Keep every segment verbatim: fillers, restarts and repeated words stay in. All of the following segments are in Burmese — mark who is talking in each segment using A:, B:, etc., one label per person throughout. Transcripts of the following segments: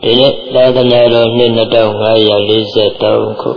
A: ဒီနေ့သာသနာတော်နှစ်နှစ်ထောင်ငါးရာလေးဆယ်သုံးခု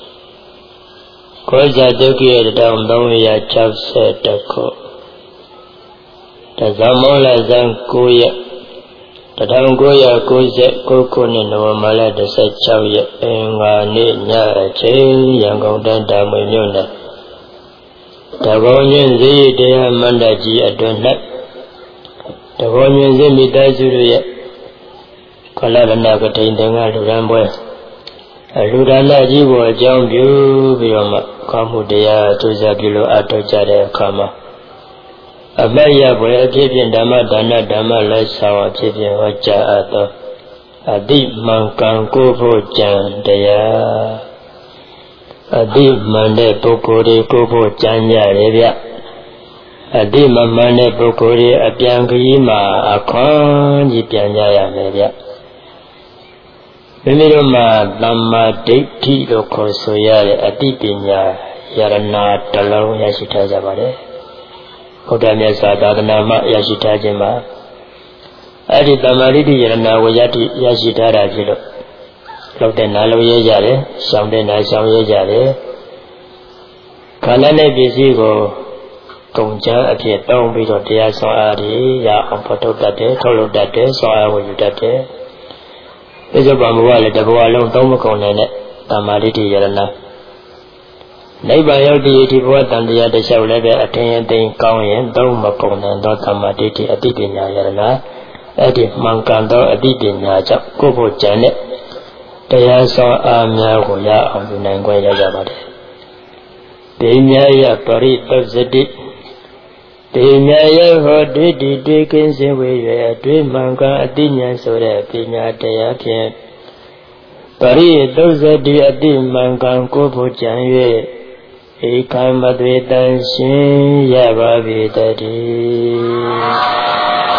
A: ကောဇာတုကိရတစ်ထောင်သုံးရာခြောက်ဆယ်တစ်ခုတဇမောလဇန်ကိုရက်တစ်ထောင်ကိုရာကိုးဆယ်ကိုးခုနှစ်နိုဝင်ဘာလတစ်ဆယ်ခြောက်ရက်အင်္ဂါနေ့ညအချိန်ရန်ကုန်တိုင်းတာမွေမြို့နယ်တဘောညင်းဇေယျတရားမန္တကြီးအတွင်း၌တဘောညင်းဇေမိသားစုတို့ရဲ့ကလရဏကထိန်တင်္ဂလူရန်ပွဲအလူဒါနကြီးကိုအကြောင်းပြုပြီးတော့မှကောင်းမှုတရားသူစားပြုလို့အထောက်ကြတဲ့အခါမှာအမတ်ရပွဲအဖြစ်ဖြင့်ဓမ္မဒါနဓမ္မလက်ဆောင်အဖြစ်ဖြင့်ဟောကြားအပ်သောအတိမှန်ကန်ကိုဖို့ကြံတရားအတိမှန်တဲ့ပုဂ္ဂိုလ်တွေကိုဖို့ကြံကြရတယ်ဗျအတိမမှန်တဲ့ပုဂ္ဂိုလ်တွေအပြန်ခရီးမှာအခွန်ကြီးပြန်ကြရမယ်ဗျမိမိတို့မှာသမ္မာဒိဋ္ဌိလို့ခေါ်ဆိုရတဲ့အတိပညာယရနာတစ်လုံးရရှိထားကြပါတယ်ဘုရားမြတ်စွာသာသနာမှာရရှိထားခြင်းမှာအဲ့ဒီသမ္မာဒိဋ္ဌိယရနာဝယတိရရှိထားတာဖြစ်လို့လောက်တဲ့နာလုံးရဲကြတယ်ရှောင်တဲ့နာရှောင်ရဲကြတယ်ခန္ဓာနဲ့ပစ္စည်းကိုကုန်ကြအဖြစ်တောင်းပြီးတော့တရားဆောင်အားတွေရအောင်ဖော်ထုတ်တတ်တယ်ထုတ်လုပ်တတ်တယ်ဆောင်အားဝယူတတ်တယ်ဒီစပါမူကလည်းတဘဝလုံးသုံးမကုန်နိုင်တဲ့သမ္မာဒိဋ္ဌိယရနာနိဗ္ဗာန်ရောက်တည်ဒီဘဝတန်တရားတစ်လျှောက်လည်းပဲအထင်အသိကောင်းရင်သုံးမကုန်နိုင်သောသမ္မာဒိဋ္ဌိအတိပညာယရနာအဲ့ဒီမှန်ကန်သောအတိပညာကြောင့်ကိုယ့်ဘုကြံတဲ့တရားဆောင်အားများကိုရအောင်ယူနိုင်ခွင့်ရကြပါတယ်။ပညာယပရိပစ္စတိပညာယဟောဒိဋ္ဌိတွေ့ကင်းစင်ဝေ၍အတွေ့မှန်ကန်အတိညာဆိုတဲ့ပညာတရားဖြင့်ပရိသုဇတိအတိမှန်ကန်ကိုယ်ဘုကြံ၍ဧကံမသွေတန်ရှင်ရပါပေတည်း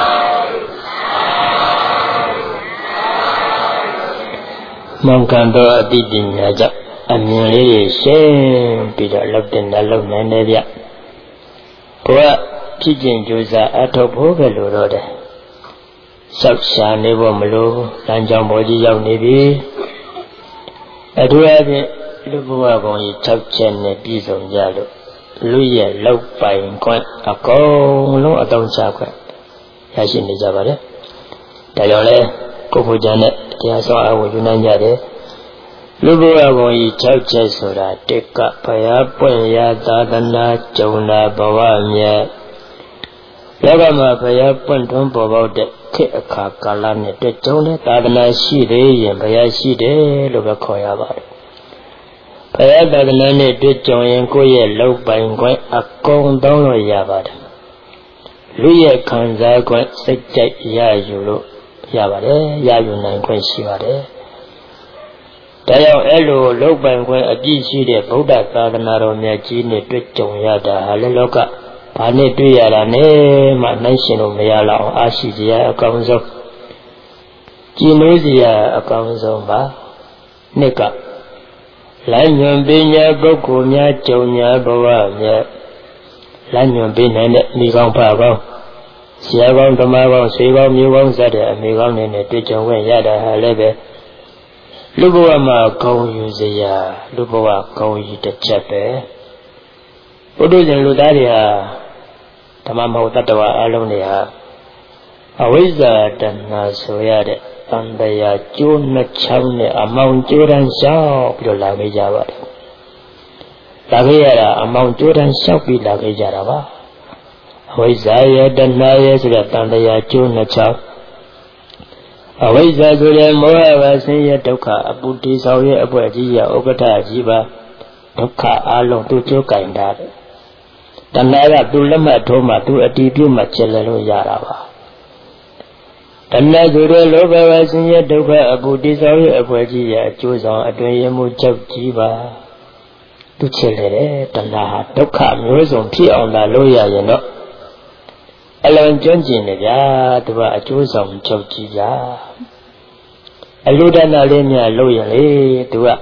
A: မှန်ကန်သောအတိပညာကြောင့်အမြင်လေးတွေရှင်းပြီးတော့လောက်တဲ့နှလုံးနိုင်တယ်ဗျကိုကဖြစ်ခြင်းကြိုးစားအထောက်ဖို့ပဲလို့တော့တယ်စောက်ရှာနေဖို့မလိုလမ်းကြောင်းပေါ်ကြီးရောက်နေပြီအထူးအဖြင့်လူဘဝကောင်းကြီး၆ချက်နဲ့ပြည့်စုံကြလို့လူရဲ့လောက်ပိုင်ခွင့်အကုန်လုံးအတောင်းချခွင့်ရရှိနေကြပါတယ်ဒါကြောင့်လဲကိုဖို့ကြတဲ့တရားဆောင်အဝယူနိုင်ကြတယ်လူဘဝကောင်းကြီး၆ချက်ဆိုတာတက်ကဘုရားပွင့်ရာသာသနာကြုံလာဘဝမြတ်လောကမှာဘုရားပွင့်ထွန်းပေါ်ပေါက်တဲ့ခေတ်အခါကာလနဲ့တွေ့ကြုံတဲ့သာသနာရှိသေးရင်ဘုရားရှိတယ်လို့ပဲခေါ်ရပါတယ်ဘုရားသာသနာနဲ့တွေ့ကြုံရင်ကိုယ့်ရဲ့လောက်ပိုင်ခွင့်အကုန်သုံးလို့ရပါတယ်လူရဲ့ခံစားခွင့်စိတ်ကြိုက်ရယူလို့ရပါတယ်ရယူနိုင်ခွင့်ရှိပါတယ်ဒါကြောင့်အဲ့လိုလောက်ပိုင်ခွင့်အပြည့်ရှိတဲ့ဗုဒ္ဓသာသနာတော်မြတ်ကြီးနဲ့တွေ့ကြုံရတာဟာလည်းလောကဘာနဲ့တွေ့ရတာနဲ့မှနိုင်ရှင်လို့မရလောက်အောင်အားရှိကြရအကောင်းဆုံးကြည်လို့စရာအကောင်းဆုံးပါနှစ်ကလမ်းညွန်ပညာပုဂ္ဂိုလ်များကြုံညာဘဝမြတ်လမ်းညွန်ပေးနိုင်တဲ့မိကောင်းဖကောင်းဆရာကောင်းဓမ္မကောင်းဆွေကောင်းမျိုးကောင်းစတဲ့အမိကောင်းတွေနဲ့တွေ့ကြုံခွင့်ရတာဟာလည်းပဲလူဘဝမှာကောင်းယူစရာလူဘဝကောင်းကြီးတစ်ချက်ပဲဘုဒ္ဓရှင်လူသားတွေဟာဓမ္မမဟုတ်တတ္တဝါအလုံးတွေဟာအဝိဇ္ဇာတဏှာဆိုရတဲ့တန်တရားကျိုးနှစ်ချောင်းနဲ့အမောင်ကျိုးတန်းလျှောက်ပြီးတော့လာခဲ့ကြပါတယ်လာခဲ့ရတာအမောင်ကျိုးတန်းလျှောက်ပြီးလာခဲ့ကြတာပါအဝိဇ္ဇာရဲ့တဏှာရဲ့ဆိုတဲ့တန်တရားကျိုးနှစ်ချောင်းအဝိဇ္ဇာဆိုတဲ့မောဟပါဆင်းရဲဒုက္ခအပုတိဆောင်ရဲ့အပွက်ကြီးရဥက္ကဋ္ဌကြီးပါဒုက္ခအလုံးသူကျိုးကင်တာတဲ့တဏှာကသူလက်မှတ်ထိုးမှသူအတီးပြုမှကျက်လို့ရတာပါတဏှာဆိုတဲ့လောဘဝဆင်းရဲဒုက္ခအပုတိဆောင်ရဲ့အပွက်ကြီးရအကျိုးဆောင်အတွင်ရမှုကြောက်ကြီးပါသူချစ်လေတယ်တဏှာဟာဒုက္ခမျိုးစုံဖြစ်အောင်လာလို့ရရင်တော့အလွန်ကျွမ်းကျင်နေကြသူကအကျိုးဆောင်ကြောက်ကြီးကြအလူဒနာလေးများလို့ရင်လေသူက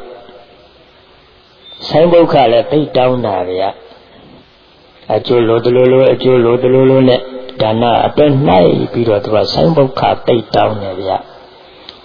A: ဆိုင်ဘုခလည်းသိတောင်းတာဗျာအကျိုးလိုတလိုလိုအကျိုးလိုတလိုလိုနဲ့ဒါနအတွက်နှိုက်ပြီးတော့သူကဆိုင်ဘုခသိတောင်းတယ်ဗျာ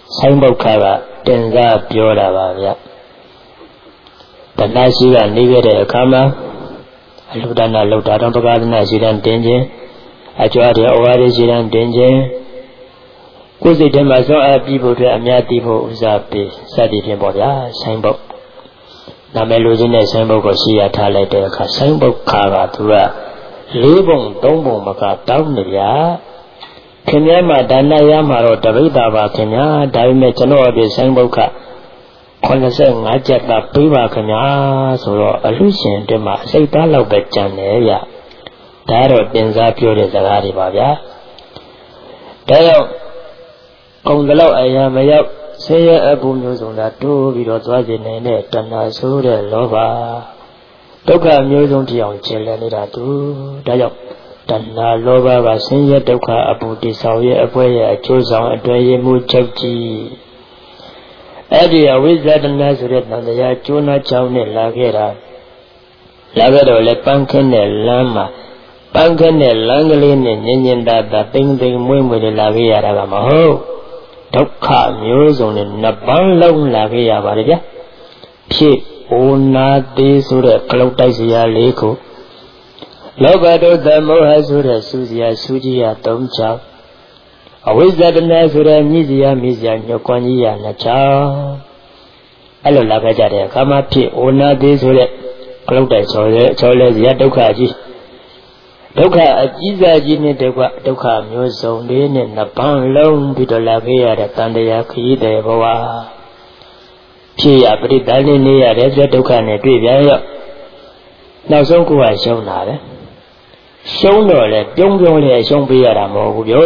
A: ဆိုင်ဘုတ်ခါကတင်စားပြောတာပါဗျတဏှာရှိကနေခဲ့တဲ့အခါမှာအလူဒါနလောက်တာတော့ပကာဒနာရှိတဲ့တင်ခြင်းအကြွားတဲ့ဩဝါဒရှိတဲ့တင်ခြင်းကိုယ်စိတ်ထဲမှာစွန့်အားပြီးဖို့အတွက်အများသိဖို့ဥစားပေးစသည်ဖြင့်ပေါ့ဗျာဆိုင်ဘုတ်နာမည်လူချင်းနဲ့ဆိုင်ဘုတ်ကိုရှိရထားလိုက်တဲ့အခါဆိုင်ဘုတ်ခါကသူကလေးပုံသုံးပုံမကတောင်းနေဗျာခင်ဗျားမှာဒါနရမှာတော့တပိဋ္ဌာပါခင်ဗျာဒါပေမဲ့ကျွန်တော်အပြည့်ဆိုင်ဘုတ်ခခုနှစ်ဆယ့်ငါးကျပ်သာပေးပါခင်ဗျာဆိုတော့အလူရှင်တွေမှာအစိတ်သားလောက်ပဲကြံတယ်ဗျဒါတော့တင်စားပြောတဲ့စကားတွေပါဗျာဒါကြောင့်ကုံတလောက်အရာမရောက်ဆင်းရဲအပူမျိုးစုံသာတိုးပြီးတော့သွားခြင်းနဲ့တဏှာဆိုးတဲ့လောဘဒုက္ခမျိုးစုံတရားကျင်လည်နေတာသူဒါကြောင့်တဏှာလောဘကဆင်းရဲဒုက္ခအပူတိဆောင်ရဲ့အပွဲရဲ့အကျိုးဆောင်အတွင်ရမှုချုပ်ကြီးအဲ့ဒီအဝိဇ္ဇတဏှာဆိုတဲ့တန်တရားကျိုးနာချောင်းနဲ့လာခဲ့တာလာခဲ့တော့လေပန်းခင်းတဲ့လမ်းမှာပန်းခင်းတဲ့လမ်းကလေးနဲ့ညင်ညင်တာတာတိမ်တိမ်မွေ့မွေ့လာခဲ့ရတာကမဟုတ်ဒုက္ခမျိုးစုံနဲ့နှစ်ပန်းလုံးလာခဲ့ရပါတယ်ဗျာဖြစ်အိုနာသေးဆိုတဲ့ကလုတ်တိုက်စရာလေးခုလောဘဒေါသမောဟဆိုတဲ့စူးစရာစူးကြီးရသုံးချောင်းအဝိဇ္ဇတဏှာဆိုတဲ့မြည်စရာမြည်စရာညှော်ကွမ်းကြီးရနှစ်ချောင်းအဲ့လိုလာခဲ့ကြတဲ့အခါမှာဖြစ်အိုနာသေးဆိုတဲ့ကလုတ်တိုက်ချော်ရဲ့ချော်လဲစရာဒုက္ခကြီးဒုက္ခအကြီးစားကြီးနဲ့တကွဒုက္ခမျိုးစုံလေးနဲ့နှစ်ပန်းလုံးပြီးတော့လာခဲ့ရတဲ့တန်တရားခရီးတဲ့ဘဝဖြစ်ရပရိသတ်လေးနေရတဲ့ဒုက္ခနဲ့တွေ့ပြန်ရောနောက်ဆုံးကိုယ်ကရှုံးတာပဲရှုံးတော့လေပြုံးပြုံးလေးရှုံးပေးရတာမဟုတ်ဘူးပြော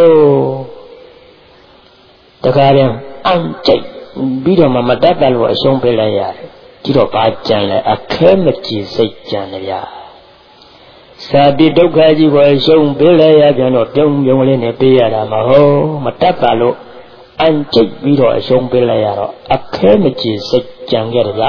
A: တခါတည်းအံ့ကြိတ်ပြီးတော့မှမတတ်တယ်လို့အရှုံးပေးလိုက်ရတယ်ကြည့်တော့ဘာကြံလဲအခဲမကြည်စိတ်ကြံတယ်ဗျာစာတိဒုက္ခကြီးကိုရှုံးပေးလိုက်ရပြန်တော့ပြုံးပြုံးလေးနဲ့ပေးရတာမဟုတ်မတတ်တာလို့အံ့ကြိတ်ပြီးတော့အရှုံးပေးလိုက်ရတော့အခဲမကြည်စိတ်ကြံခဲ့တယ်ဗျာ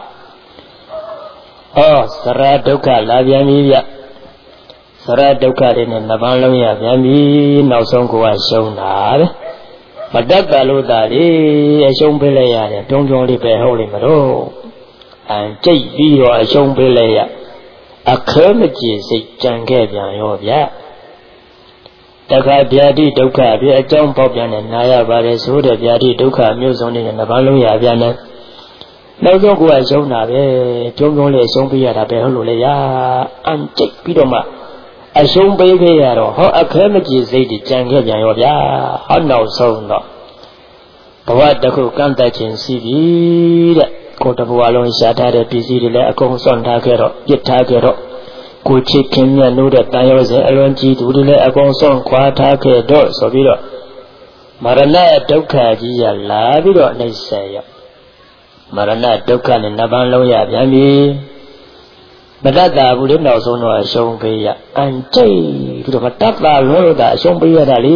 A: ဩစရဒုက္ခလာပြန်ပြီဗျစရဒုက္ခတွေနဲ့နှစ်ပန်းလုံးရပြန်ပြီနောက်ဆုံးကိုယ်ကရှုံးတာပဲမတတ်တာလို့သာလေအရှုံးပေးလိုက်ရတယ်တုံးတုံးလေးပဲဟုတ်လိမ့်မလို့အံ့ကြိတ်ပြီးတော့အရှုံးပေးလိုက်ရအခဲမကြည်စိတ်ကြံခဲ့ပြန်ရောဗျတခါဗျာတိဒုက္ခပြအကြောင်းပေါက်ပြန်နဲ့နာရပါတယ်ဆိုတဲ့ဗျာတိဒုက္ခမျိုးစုံနဲ့နှစ်ပန်းလုံးရပြန်တယ်နောက်ဆုံးကိုယ်ကရှုံးတာပဲကျုံကျုံလေးရှုံးပေးရတာပဲဟုတ်လို့လေရာအံ့ကြိတ်ပြီးတော့မှအရှုံးပေးခဲ့ရတော့ဟောအခဲမကြည်စိတ်ကြံခဲ့ပြန်ရောဗျာဟောနောက်ဆုံးတော့ဘဝတစ်ခုကန့်သက်ခြင်းရှိပြီတဲ့ကိုယ်တဘဝလုံးရှားထားတဲ့ပစ္စည်းတွေလည်းအကုန်စွန့်ထားခဲ့တော့ပြစ်ထားခဲ့တော့ကိုချစ်ခင်မြတ်လို့တဲ့တန်ရောစဉ်အလွန်ကြီးသူတွေလည်းအကုန်စွန့်ခွာထားခဲ့တော့ဆိုပြီးတော့မရဏဒုက္ခကြီးရလာပြီးတော့နှိမ့်ဆက်ရမရဏဒုက္ခနဲ့နှစ်ပန်းလုံးရပြန်ပြီမတတ်တာဘူးလေနောက်ဆုံးတော့အရှုံးပေးရအန်ကျိတ်ပြီးတော့မတတ်တာလို့သာအရှုံးပေးရတာလေ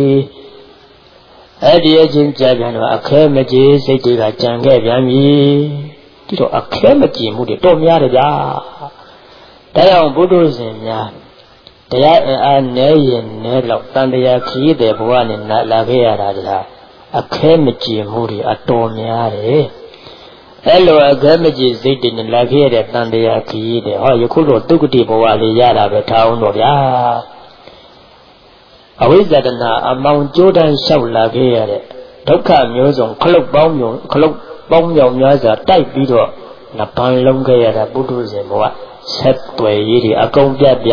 A: အဲ့ဒီအချင်းကြာပြန်တော့အခဲမကြေစိတ်တွေကကြံခဲ့ပြန်ပြီဒီတော့အခဲမကြေမှုတွေတော့များတယ်ဗျာဒါကြောင့်ဘုဒ္ဓရှင်များတရားအင်အားနည်းရင်နည်းတော့တန်တရားခရီးတဲ့ဘဝနဲ့လာခဲ့ရတာဒါအခဲမကြေမှုတွေအတော်များတယ်အဲ့လိုအခဲမကြေစိတ်တွေနဲ့လာခဲ့ရတဲ့တန်တရားခရီးတဲ့ဟောယခုတော့ဒုက္ခတိဘဝလေးရတာပဲထားအောင်တော့ဗျာအဝိဇ္ဇတဏအမောင်ကြိုးတန်းလျှောက်လာခဲ့ရတဲ့ဒုက္ခမျိုးစုံခလုတ်ပေါင်းမျိုးခလုတ်ပေါင်းမြောင်များစွာတိုက်ပြီးတော့နှစ်ပန်းလုံးခဲ့ရတာပုထုဇဉ်ဘဝဆက်သွယ်ရေးတွေအကုန်ပြတ်ပြ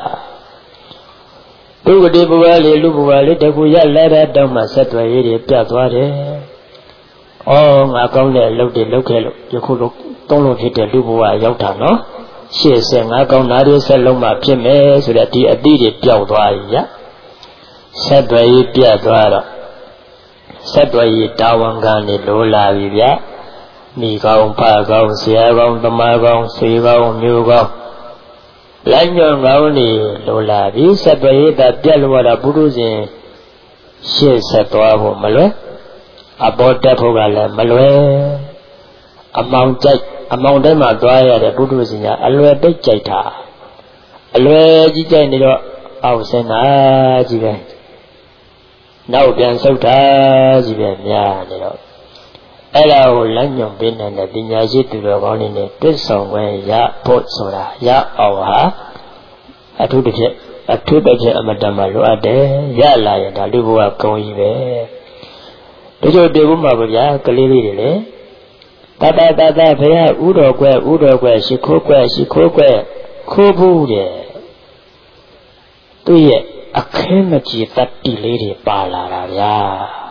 A: ဒုက္ခတိဘဝလေးလူဘဝလေးတခုရလဲတဲ့တောင်းမှဆက်သွယ်ရေးတွေပြတ်သွားတယ်။အော်ငါကောင်းတဲ့အလုပ်တွေလုပ်ခဲ့လို့ယခုလိုသုံးလို့ဖြစ်တဲ့လူဘဝရောက်တာနော်။ရှေ့ဆက်ငါကောင်းတာတွေဆက်လုံးမှဖြစ်မယ်ဆိုတဲ့ဒီအသည့်တွေပျောက်သွားပြီဗျာ။ဆက်သွယ်ရေးပြတ်သွားတော့ဆက်သွယ်ရေးတာဝန်ခံနေလိုလာပြီဗျာမိကောင်းဖကောင်းဆရာကောင်းသမားကောင်းဆွေကောင်းမျိုးကောင်းလိုက်ညွန်ကောင်းနေလိုလာပြီဆက်သွယ်ရေးတာပြတ်လို့ရတာပုထုဇဉ်ရှေ့ဆက်သွားဖို့မလွယ်အပေါ်တက်ဖို့ကလည်းမလွယ်အမောင်ကြိုက်အမောင်တိုင်းမှာသွားရတဲ့ပုထုဇဉ်ကအလွယ်ပိတ်ကြိုက်တာအလွယ်ကြီးကြိုက်နေတော့အောက်ဆင်းတာကြီးပဲနောက်ပြန်ဆုတ်တာကြီးပဲများနေတော့အဲ့ဒါကိုလမ်းညွှန်ပေးနိုင်တဲ့ပညာရှိသူတော်ကောင်းတွေနဲ့တွေ့ဆုံခွင့်ရဖို့ဆိုတာရအောင်ဟာအထူးတစ်ချက်အထူးတစ်ချက်အမတန်မှလိုအပ်တယ်ရလာရင်ဒါလူဘဝကောင်းကြီးပဲတို့တို့တွေ့ဖို့မှာဗျာကလေးလေးတွေလေတတတတဘုရားဥတော်ကွယ်ဥတော်ကွယ်ရှိခိုးကွယ်ရှိခိုးကွယ်ခိုးဖို့တဲ့သူ့ရဲ့အခင်းမကြီးတတ်တိလေးတွေပါလာတာဗျာ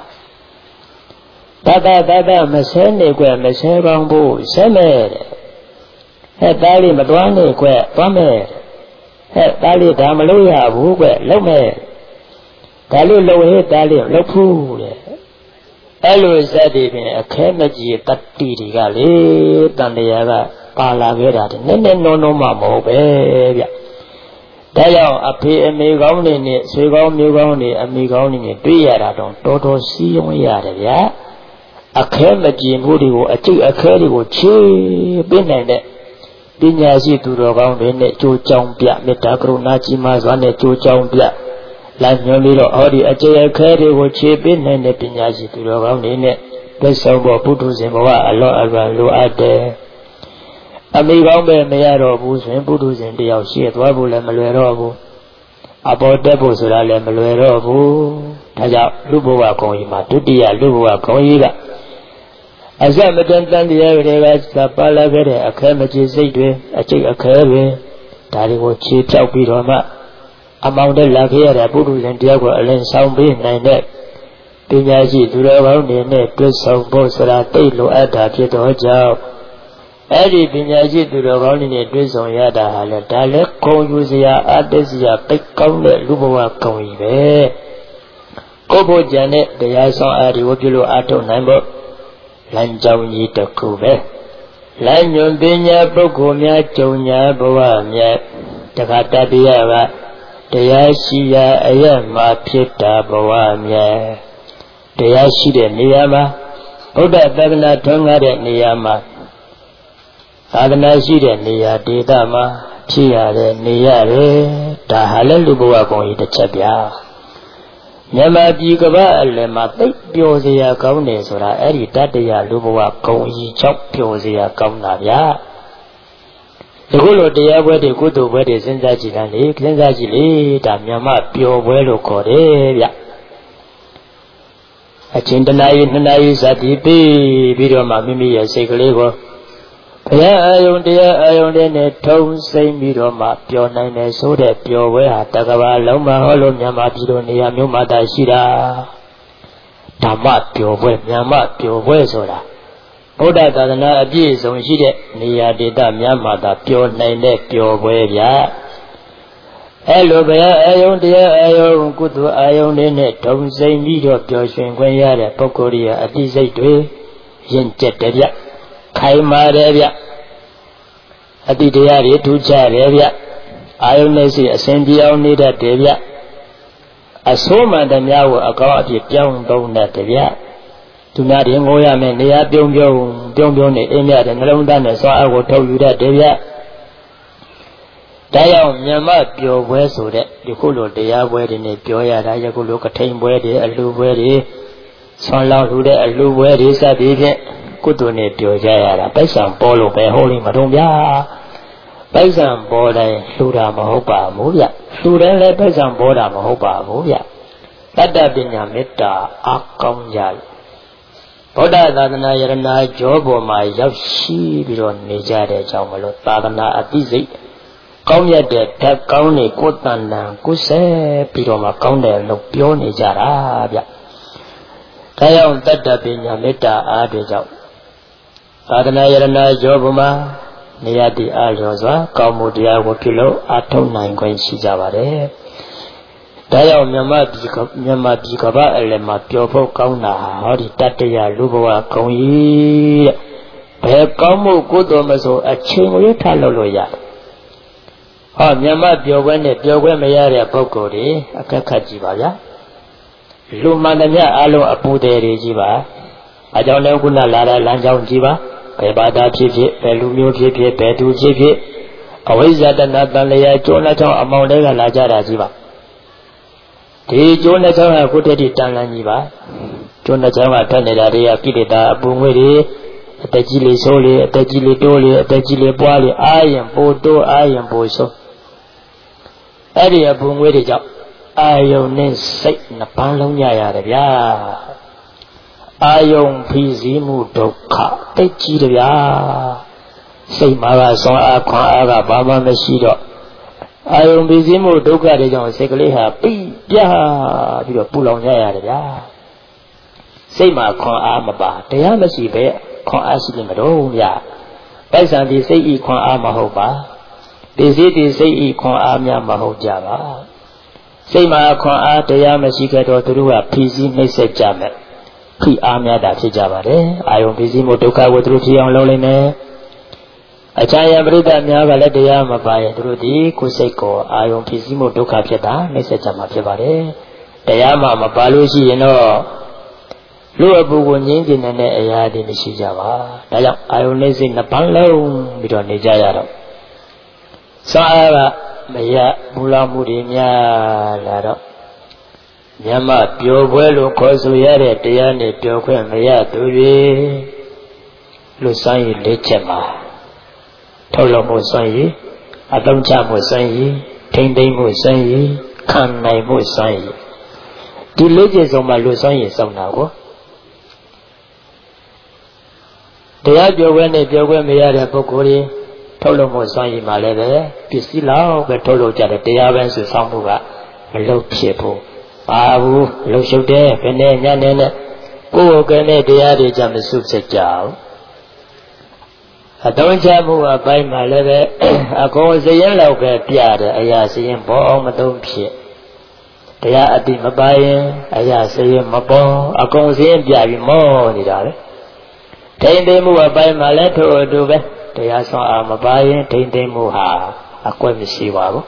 A: တတတတမဆဲနေကွယ်မဆဲကောင်းဖို့ဆဲမဲ့တဲ့ဟဲ့သားလေးမတွားနေကွယ်တွားမဲ့ဟဲ့သားလေးဒါမလို့ရဘူးကွလုံမဲ့ဒါလို့လုံဟဲ့သားလေးလုံဖူးတဲ့အဲ့လိုစက်တွေဖြင့်အခဲမကြီးတတ္တိတွေကလေတန်တရားကပါလာခဲ့တာနည်းနည်းနုံနုံမှမဟုတ်ပဲဗျဒါကြောင့်အဖေအမေကောင်းတွေနဲ့ဆွေကောင်းမျိုးကောင်းတွေအမိကောင်းတွေနဲ့တွေ့ရတာတော့တော်တော်စီးရုံးရတယ်ဗျာအခဲမကြီးမှုတွေကိုအကျိတ်အခဲတွေကိုချေပေးနိုင်တဲ့ပညာရှိသူတော်ကောင်းတွေနဲ့ကြိုးကြောင်ပြမေတ္တာကရုဏာကြီးမားစွာနဲ့ကြိုးကြောင်ပြလိုက်ညွှန်ပြီးတော့ဟောဒီအကျိတ်အခဲတွေကိုခြေပေးနိုင်တဲ့ပညာရှိသူတော်ကောင်းတွေနဲ့သက်ဆောင်ဖို့ပုထုဇဉ်ဘဝအလောအလွန်လိုအပ်တယ်အမိကောင်းပဲမရတော့ဘူးဆိုရင်ပုထုဇဉ်တယောက်ရှေ့သွားဖို့လည်းမလွယ်တော့ဘူးအပေါ်တက်ဖို့ဆိုတာလည်းမလွယ်တော့ဘူးဒါကြောင့်လူဘဝကောင်းကြီးမှာဒုတိယလူဘဝကောင်းကြီးကအစမတန်တန်တရားတွေကစပါလာခဲ့တဲ့အခဲမကြီးစိတ်တွေအကျိတ်အခဲတွေဒါတွေကိုခြေဖြောက်ပြီးတော့မှအမောင်တက်လာခဲ့ရတဲ့ပုထုဇဉ်တယောက်ကိုအလင်းဆောင်ပေးနိုင်တဲ့ပညာရှိသူတော်ကောင်းတွေနဲ့တွေ့ဆုံဖို့ဆိုတာသိလိုအပ်တာဖြစ်တော့ကြောင့်အဲ့ဒီပညာရှိသူတော်ကောင်းတွေနဲ့တွေ့ဆုံရတာဟာလေဒါလည်းခုံယူစရာအတ္တစရာပိတ်ကောင်းတဲ့လူဘဝကောင်းကြီးပဲကိုယ့်ဘုရားနဲ့တရားဆောင်အားဒီကိုပြုလို့အထုတ်နိုင်ဖို့လမ်းကြောင်းကြီးတစ်ခုပဲလမ်းညွန်ပညာပုဂ္ဂိုလ်များကြုံညာဘဝများတခါတတိယကတရားရှိရာအရမှာဖြစ်တာဘဝမြတ်တရားရှိတဲ့နေရာမှာဘုဒ္ဓသာသနာထွန်းကားတဲ့နေရာမှာသာသနာရှိတဲ့နေရာဒေသမှာဖြစ်ရတဲ့နေရတယ်ဒါဟာလည်းလူဘဝကောင်းကြီးတစ်ချက်ဗျာမြန်မာပြည်ကမ္ဘာအလယ်မှာသိပ်ပျော်စရာကောင်းတယ်ဆိုတာအဲ့ဒီတတ္တရလူဘဝကောင်းကြီးချောက်ပျော်စရာကောင်းတာဗျာဒီကုလိုတရားပွဲတွေကုသိုလ်ပွဲတွေစဉ်းစားကြည့်တယ်လေစဉ်းစားကြည့်လေဒါမြန်မာပျော်ပွဲလို့ခေါ်တယ်ဗျအချင်းတနာရီနှစ်နာရီစသည်ပြီးပြီးတော့မှမိမိရဲ့စိတ်ကလေးကိုဘုရားအာယုန်တရားအာယုန်တွေနဲ့ထုံစိမ့်ပြီးတော့မှပျော်နိုင်တယ်ဆိုတဲ့ပျော်ပွဲဟာတကဘာလုံးမဟောလို့မြန်မာပြည်လိုနေရာမျိုးမှာသာရှိတာဓမ္မပျော်ပွဲမြန်မာပျော်ပွဲဆိုတာဘုဒ္ဓသာသနာအပြည့်စုံရှိတဲ့နေရာဒေသများမှာသာပျော်နိုင်တဲ့ပျော်ပွဲဗျာအဲလိုဘုရားအာယုန်တရားအာယုန်ကုသိုလ်အာယုန်တွေနဲ့ထုံစိမ့်ပြီးတော့ပျော်ရွှင်ခွင့်ရတဲ့ပုဂ္ဂိုလ်ရဲ့အတိစိတ်တွေရင့်ကျက်တယ်ဗျခိုင်မာတယ်ဗျအတိတရားတွေထူးခြားတယ်ဗျအာယုန်နဲ့စီအစဉ်ပြောင်းနေတတ်တယ်ဗျအဆိုးမှန်သမျှကိုအကောင်းအဖြစ်ပြောင်းသုံးတတ်တယ်ဗျသူများတွေငိုရမယ်နေရာပြုံးပြုံးပြုံးပြုံးနေအိမ်မြတဲ့နှလုံးသားနဲ့စွာအကိုထုတ်ယူတတ်တယ်ဗျဒါကြောင့်မြန်မာပျော်ပွဲဆိုတဲ့ဒီခုလိုတရားပွဲတွေနဲ့ပြောရတာယခုလိုကထိန်ပွဲတွေအလှပွဲတွေဆွမ်းလောင်းလှတဲ့အလှပွဲတွေစသည်ဖြင့်ကုသိုလ်နဲ့ပြောကြရတာပိုက်ဆံပေါ်လို့ပဲဟောလိမထုံဗျာပိုက်ဆံပေါ်တိုင်းလှူတာမဟုတ်ပါဘူးဗျလှူတယ်လည်းပိုက်ဆံပေါ်တာမဟုတ်ပါဘူးဗျတတ္တပညာမေတ္တာအကောင်းကြလို့ဗုဒ္ဓသာသနာယရနာကျော်ပေါ်မှာရောက်ရှိပြီးတော့နေကြတဲ့အကြောင်းမလို့သာသနာအသိစိတ်ကောင်းမြတ်တဲ့ဓာတ်ကောင်းတွေကိုယ်တန်တန်ကိုယ်ဆဲပြီးတော့မှကောင်းတယ်လို့ပြောနေကြတာဗျဒါကြောင့်တတ္တပညာမေတ္တာအားတွေကြောင့်သာသနာယရနာကျော်ပေါ်မှာနေရာတည်အားလျော်စွာကောင်းမှုတရားကိုပြုလို့အထောက်နိုင်ခွင့်ရှိကြပါတယ်ဒါကြောင့်မြန်မာပြည်မြန်မာပြည်ကမ္ဘာအလယ်မှာပျော်ဖို့ကောင်းတာဟောဒီတတ္တရလူဘဝကောင်းကြီးတဲ့ဘယ်ကောင်းမှုကုသိုလ်မဆိုအချိန်ကိုထားလို့လို့ရတယ်ဟောမြန်မာပျော်ပွဲနဲ့ပျော်ပွဲမရတဲ့ပုဂ္ဂိုလ်တွေအခက်ခတ်ကြည့်ပါဗျာလူမှန်သမျှအလုံးအပူတယ်တွေကြီးပါအကြောင်းလည်းခုနလာတဲ့လမ်းကြောင်းကြီးပါဘယ်ဘာသာဖြစ်ဖြစ်ဘယ်လူမျိုးဖြစ်ဖြစ်ဘယ်သူဖြစ်ဖြစ်အဝိဇ္ဇာတဏ္ဍတန်လျာကျိုးနှောင်းအမောင်တွေကလာကြတာကြီးပါဒီကျိုးနဲ့ချောင်းကကိုတည်းတန်လန်းကြီးပါကျိုးနဲ့ချောင်းကထွက်နေတာတွေကကိလေသာအပူငွေတွေအတက်ကြီးလေးဆိုးလေးအတက်ကြီးလေးတိုးလေးအတက်ကြီးလေးပွားလေးအာရင်ပိုတိုးအာရင်ပိုဆိုးအဲ့ဒီအပူငွေတွေကြောင့်အာယုန်နဲ့စိတ်နှစ်ပန်းလုံးညရတယ်ဗျာအာယုန်ဖိစီးမှုဒုက္ခတိတ်ကြီးတယ်ဗျာစိတ်မှာကဆွမ်းအားခွန်အားကဘာမှမရှိတော့အာယုန်ဖိစီးမှုဒုက္ခတွေကြောင့်စိတ်ကလေးဟာပိပြပြီးတော့ပူလောင်ကြရတယ်ဗျာစိတ်မှာခွန်အားမပါတရားမရှိပဲခွန်အားရှိနေမတော့ဗျာပိုက်ဆံဒီစိတ်ဤခွန်အားမဟုတ်ပါဒီစိတ်ဒီစိတ်ဤခွန်အားများမဟုတ်ကြပါစိတ်မှာခွန်အားတရားမရှိကြတော့သူတို့ကဖိစီးနှိမ့်ဆက်ကြမယ်ဖိအားများတာဖြစ်ကြပါတယ်အာယုန်ဖိစီးမှုဒုက္ခကိုသူတို့ဖြစ်အောင်လုပ်လိုက်မယ်အခြားရပရိသတ်များကလည်းတရားမပါရင်သူတို့ဒီကိုယ်စိတ်ကိုအာယုန်ဖိစီးမှုဒုက္ခဖြစ်တာနှိမ့်ဆက်ကြမှာဖြစ်ပါတယ်တရားမှမပါလို့ရှိရင်တော့လူအပူကိုငြင်းကျင်တဲ့အရာတွေမရှိကြပါဒါကြောင့်အာယုန်နဲ့စိတ်နှစ်ပန်းလုံးပြီးတော့နေကြရတော့စောအားကမရမူလမှုတွေများလာတော့ညမပျော်ပွဲလို့ခေါ်ဆိုရတဲ့တရားနဲ့ပျော်ခွင့်မရသူတွေလူဆိုင်ရလက်ချက်မှာထုတ်လို့မှုဆိုင်ရအတုံးချမှုဆိုင်ရထိမ့်သိမ့်မှုဆိုင်ရခံနိုင်မှုဆိုင်ရဒီလက်ချက်ဆုံးမှာလူဆိုင်ရစောင့်တာကိုတရားပျော်ပွဲနဲ့ပျော်ခွင့်မရတဲ့ပုဂ္ဂိုလ်တွေထုတ်လို့မှုဆိုင်ရမှာလည်းပဲပစ္စည်းလောက်ပဲထုတ်လို့ကြတယ်တရားပဲဆိုဆောင်မှုကမလုပ်ဖြစ်ဘူးပါဘူးလှုပ်ရှုပ်တယ်ဘယ်နဲ့ညနေနဲ့ကိုယ်ကိုယ်နဲ့တရားတွေကြမစုဖြစ်ကြဘူးအတုံးချမှုအပိုင်းမှာလည်းပဲအကုန်စရင်လောက်ပဲပြတယ်အရာစရင်ဘောအောင်မသုံးဖြစ်တရားအတိမပါရင်အရာစရင်မပေါ်အကုန်စရင်ပြပြီးမောနေတာပဲထိမ့်သိမ့်မှုအပိုင်းမှာလည်းထို့အတူပဲတရားဆောင်အားမပါရင်ထိမ့်သိမ့်မှုဟာအကွက်မရှိပါဘူး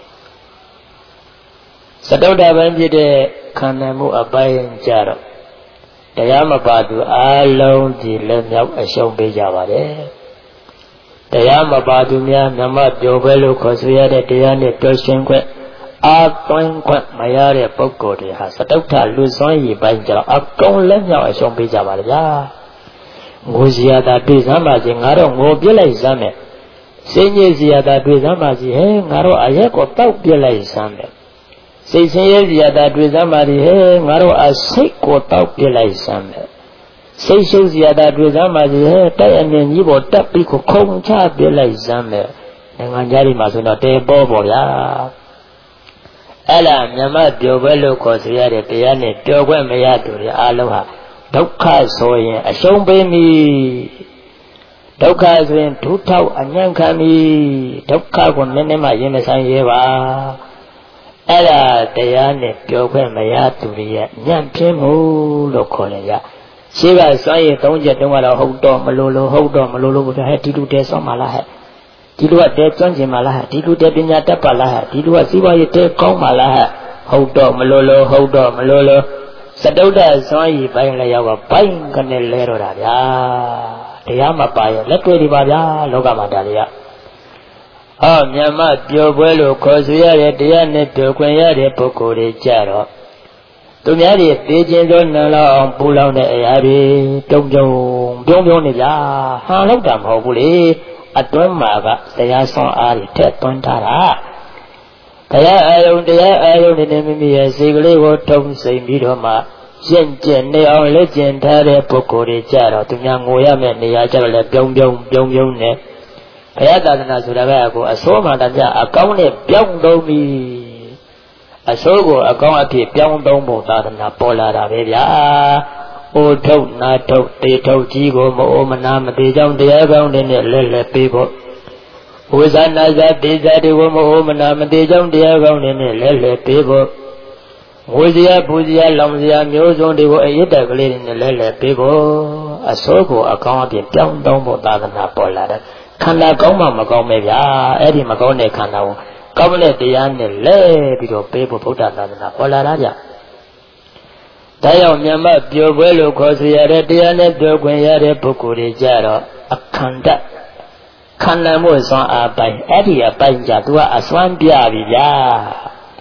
A: စတုတ္တပံဖြစ်တဲ့ခန္ဓာမှုအပိုင်းကြတော့တရားမပါသူအလုံးဒီလက်မြောက်အရှုံးပေးကြပါတယ်တရားမပါသူများမြမပြောပဲလို့ခေါ်ဆိုရတဲ့တရားနဲ့ပြောရှင်းခွင့်အာသွင်းခွင့်မရတဲ့ပုဂ္ဂိုလ်တွေဟာစတုတ္ထလူစွမ်းရည်ပိုင်းကြတော့အကုန်လက်မြောက်အရှုံးပေးကြပါလေဗျာငိုစရာသာတွေ့စမ်းပါစေငါတော့ငိုပြစ်လိုက်စမ်းမယ်စိတ်ညစ်စရာသာတွေ့စမ်းပါစေဟဲ့ငါတော့အရက်ကိုတောက်ပြစ်လိုက်စမ်းမယ်စိတ်ဆင်းရဲစရာသာတွေ့စမ်းပါလေဟဲ့ငါတို့အစိတ်ကိုတောက်ပြလိုက်စမ်းမယ်စိတ်ရှုပ်စရာသာတွေ့စမ်းပါလေဟဲ့တိုက်အမြင်ကြီးပေါ်တက်ပြီးခုံချပြလိုက်စမ်းမယ်နိုင်ငံသားတွေမှာဆိုတော့တဲပေါ်ပေါ်ဗျာအဲ့ဒါမြမပြောပဲလို့ခေါ်ဆိုရတဲ့တရားနဲ့ပြောခွင့်မရသူတွေအားလုံးဟာဒုက္ခဆိုရင်အရှုံးပေးမိဒုက္ခဆိုရင်ဒုထောက်အညံ့ခံမိဒုက္ခကိုနည်းနည်းမှရင်မဆိုင်ရဲပါအဲ့ဒါတရားနဲ့ပြောခွင့်မရသူတွေရဲ့ညံ့ပြင်းမှုလို့ခေါ်တယ်ကြရှင်းကစွမ်းရည်သုံးချက်တုန်းကတော့ဟုတ်တော့မလို့လို့ဟုတ်တော့မလို့လို့ဟဲ့ဒီလူတဲဆောင်းပါလားဟဲ့ဒီလူကတဲကျွမ်းကျင်ပါလားဟဲ့ဒီလူတဲပညာတတ်ပါလားဟဲ့ဒီလူကစီးပွားရေးတဲကောင်းပါလားဟဲ့ဟုတ်တော့မလို့လို့ဟုတ်တော့မလို့လို့စတုတ္တစွမ်းရည်ပိုင်းလည်းရောက်ကပိုင်းကနေလဲတော့တာဗျာတရားမပါရလက်တွေ့ဒီပါဗျာလောကမှာဒါတွေကဟောမြတ်မပျော်ပွဲလို့ခေါ်ဆိုရတဲ့တရားနဲ့ပြောခွင့်ရတဲ့ပုဂ္ဂိုလ်တွေကြတော့သူများတွေသိချင်းသောနံလောက်အောင်ပူလောင်တဲ့အရာတွေတုံတုံပြုံးပြုံးနေကြဟန်လောက်တာမဟုတ်ဘူးလေအတွင်းမှာကတရားဆောင်အားတွေထက်သွင်းထားတာတရားအာယုန်တရားအာယုန်နဲ့မိမိရဲ့စိတ်ကလေးကိုထုံစိမ်ပြီးတော့မှရှင်းကျင်နေအောင်လက်ကျင်ထားတဲ့ပုဂ္ဂိုလ်တွေကြတော့သူများငိုရမယ့်နေရာကြတော့လည်းပြုံးပြုံးပြုံးပြုံးနေဘုရားသာသနာဆိုတာကကိုအစိုးမှတည်းအကောင်းနဲ့ပြောင်းသုံးပြီးအစိုးကိုအကောင်းအဖြစ်ပြောင်းသုံးဖို့သာသနာပေါ်လာတာပဲဗျာ။အိုထုတ်နာထုတ်တေထုတ်ကြီးကိုမအိုမနာမသေးကြောင်းတရားကောင်းတဲ့နဲ့လဲလဲပေးဖို့ဝိဇာနာဇာတေဇာတွေကိုမအိုမနာမသေးကြောင်းတရားကောင်းတဲ့နဲ့လဲလဲပေးဖို့ငွေစရာပူစရာလောင်စရာမျိုးစုံတွေကိုအယစ်တက်ကလေးနဲ့လဲလဲပေးဖို့အစိုးကိုအကောင်းအဖြစ်ပြောင်းသုံးဖို့သာသနာပေါ်လာတယ်ခန္ဓာကောင်းမှမကောင်းပဲဗျာအဲ့ဒီမကောင်းတဲ့ခန္ဓာကိုကောင်းတဲ့တရားနဲ့လဲပြီးတော့ပေးဖို့ဗုဒ္ဓသာသနာပေါ်လာတာဗျဒါကြောင့်မြတ်မပြောပွဲလို့ခေါ်ဆိုရတဲ့တရားနဲ့ပြောခွင့်ရတဲ့ပုဂ္ဂိုလ်တွေကြတော့အခန္ဓာခန္ဓာမှုစွမ်းအားပိုင်းအဲ့ဒီအပိုင်းကြသူကအစွမ်းပြပြီဗျာ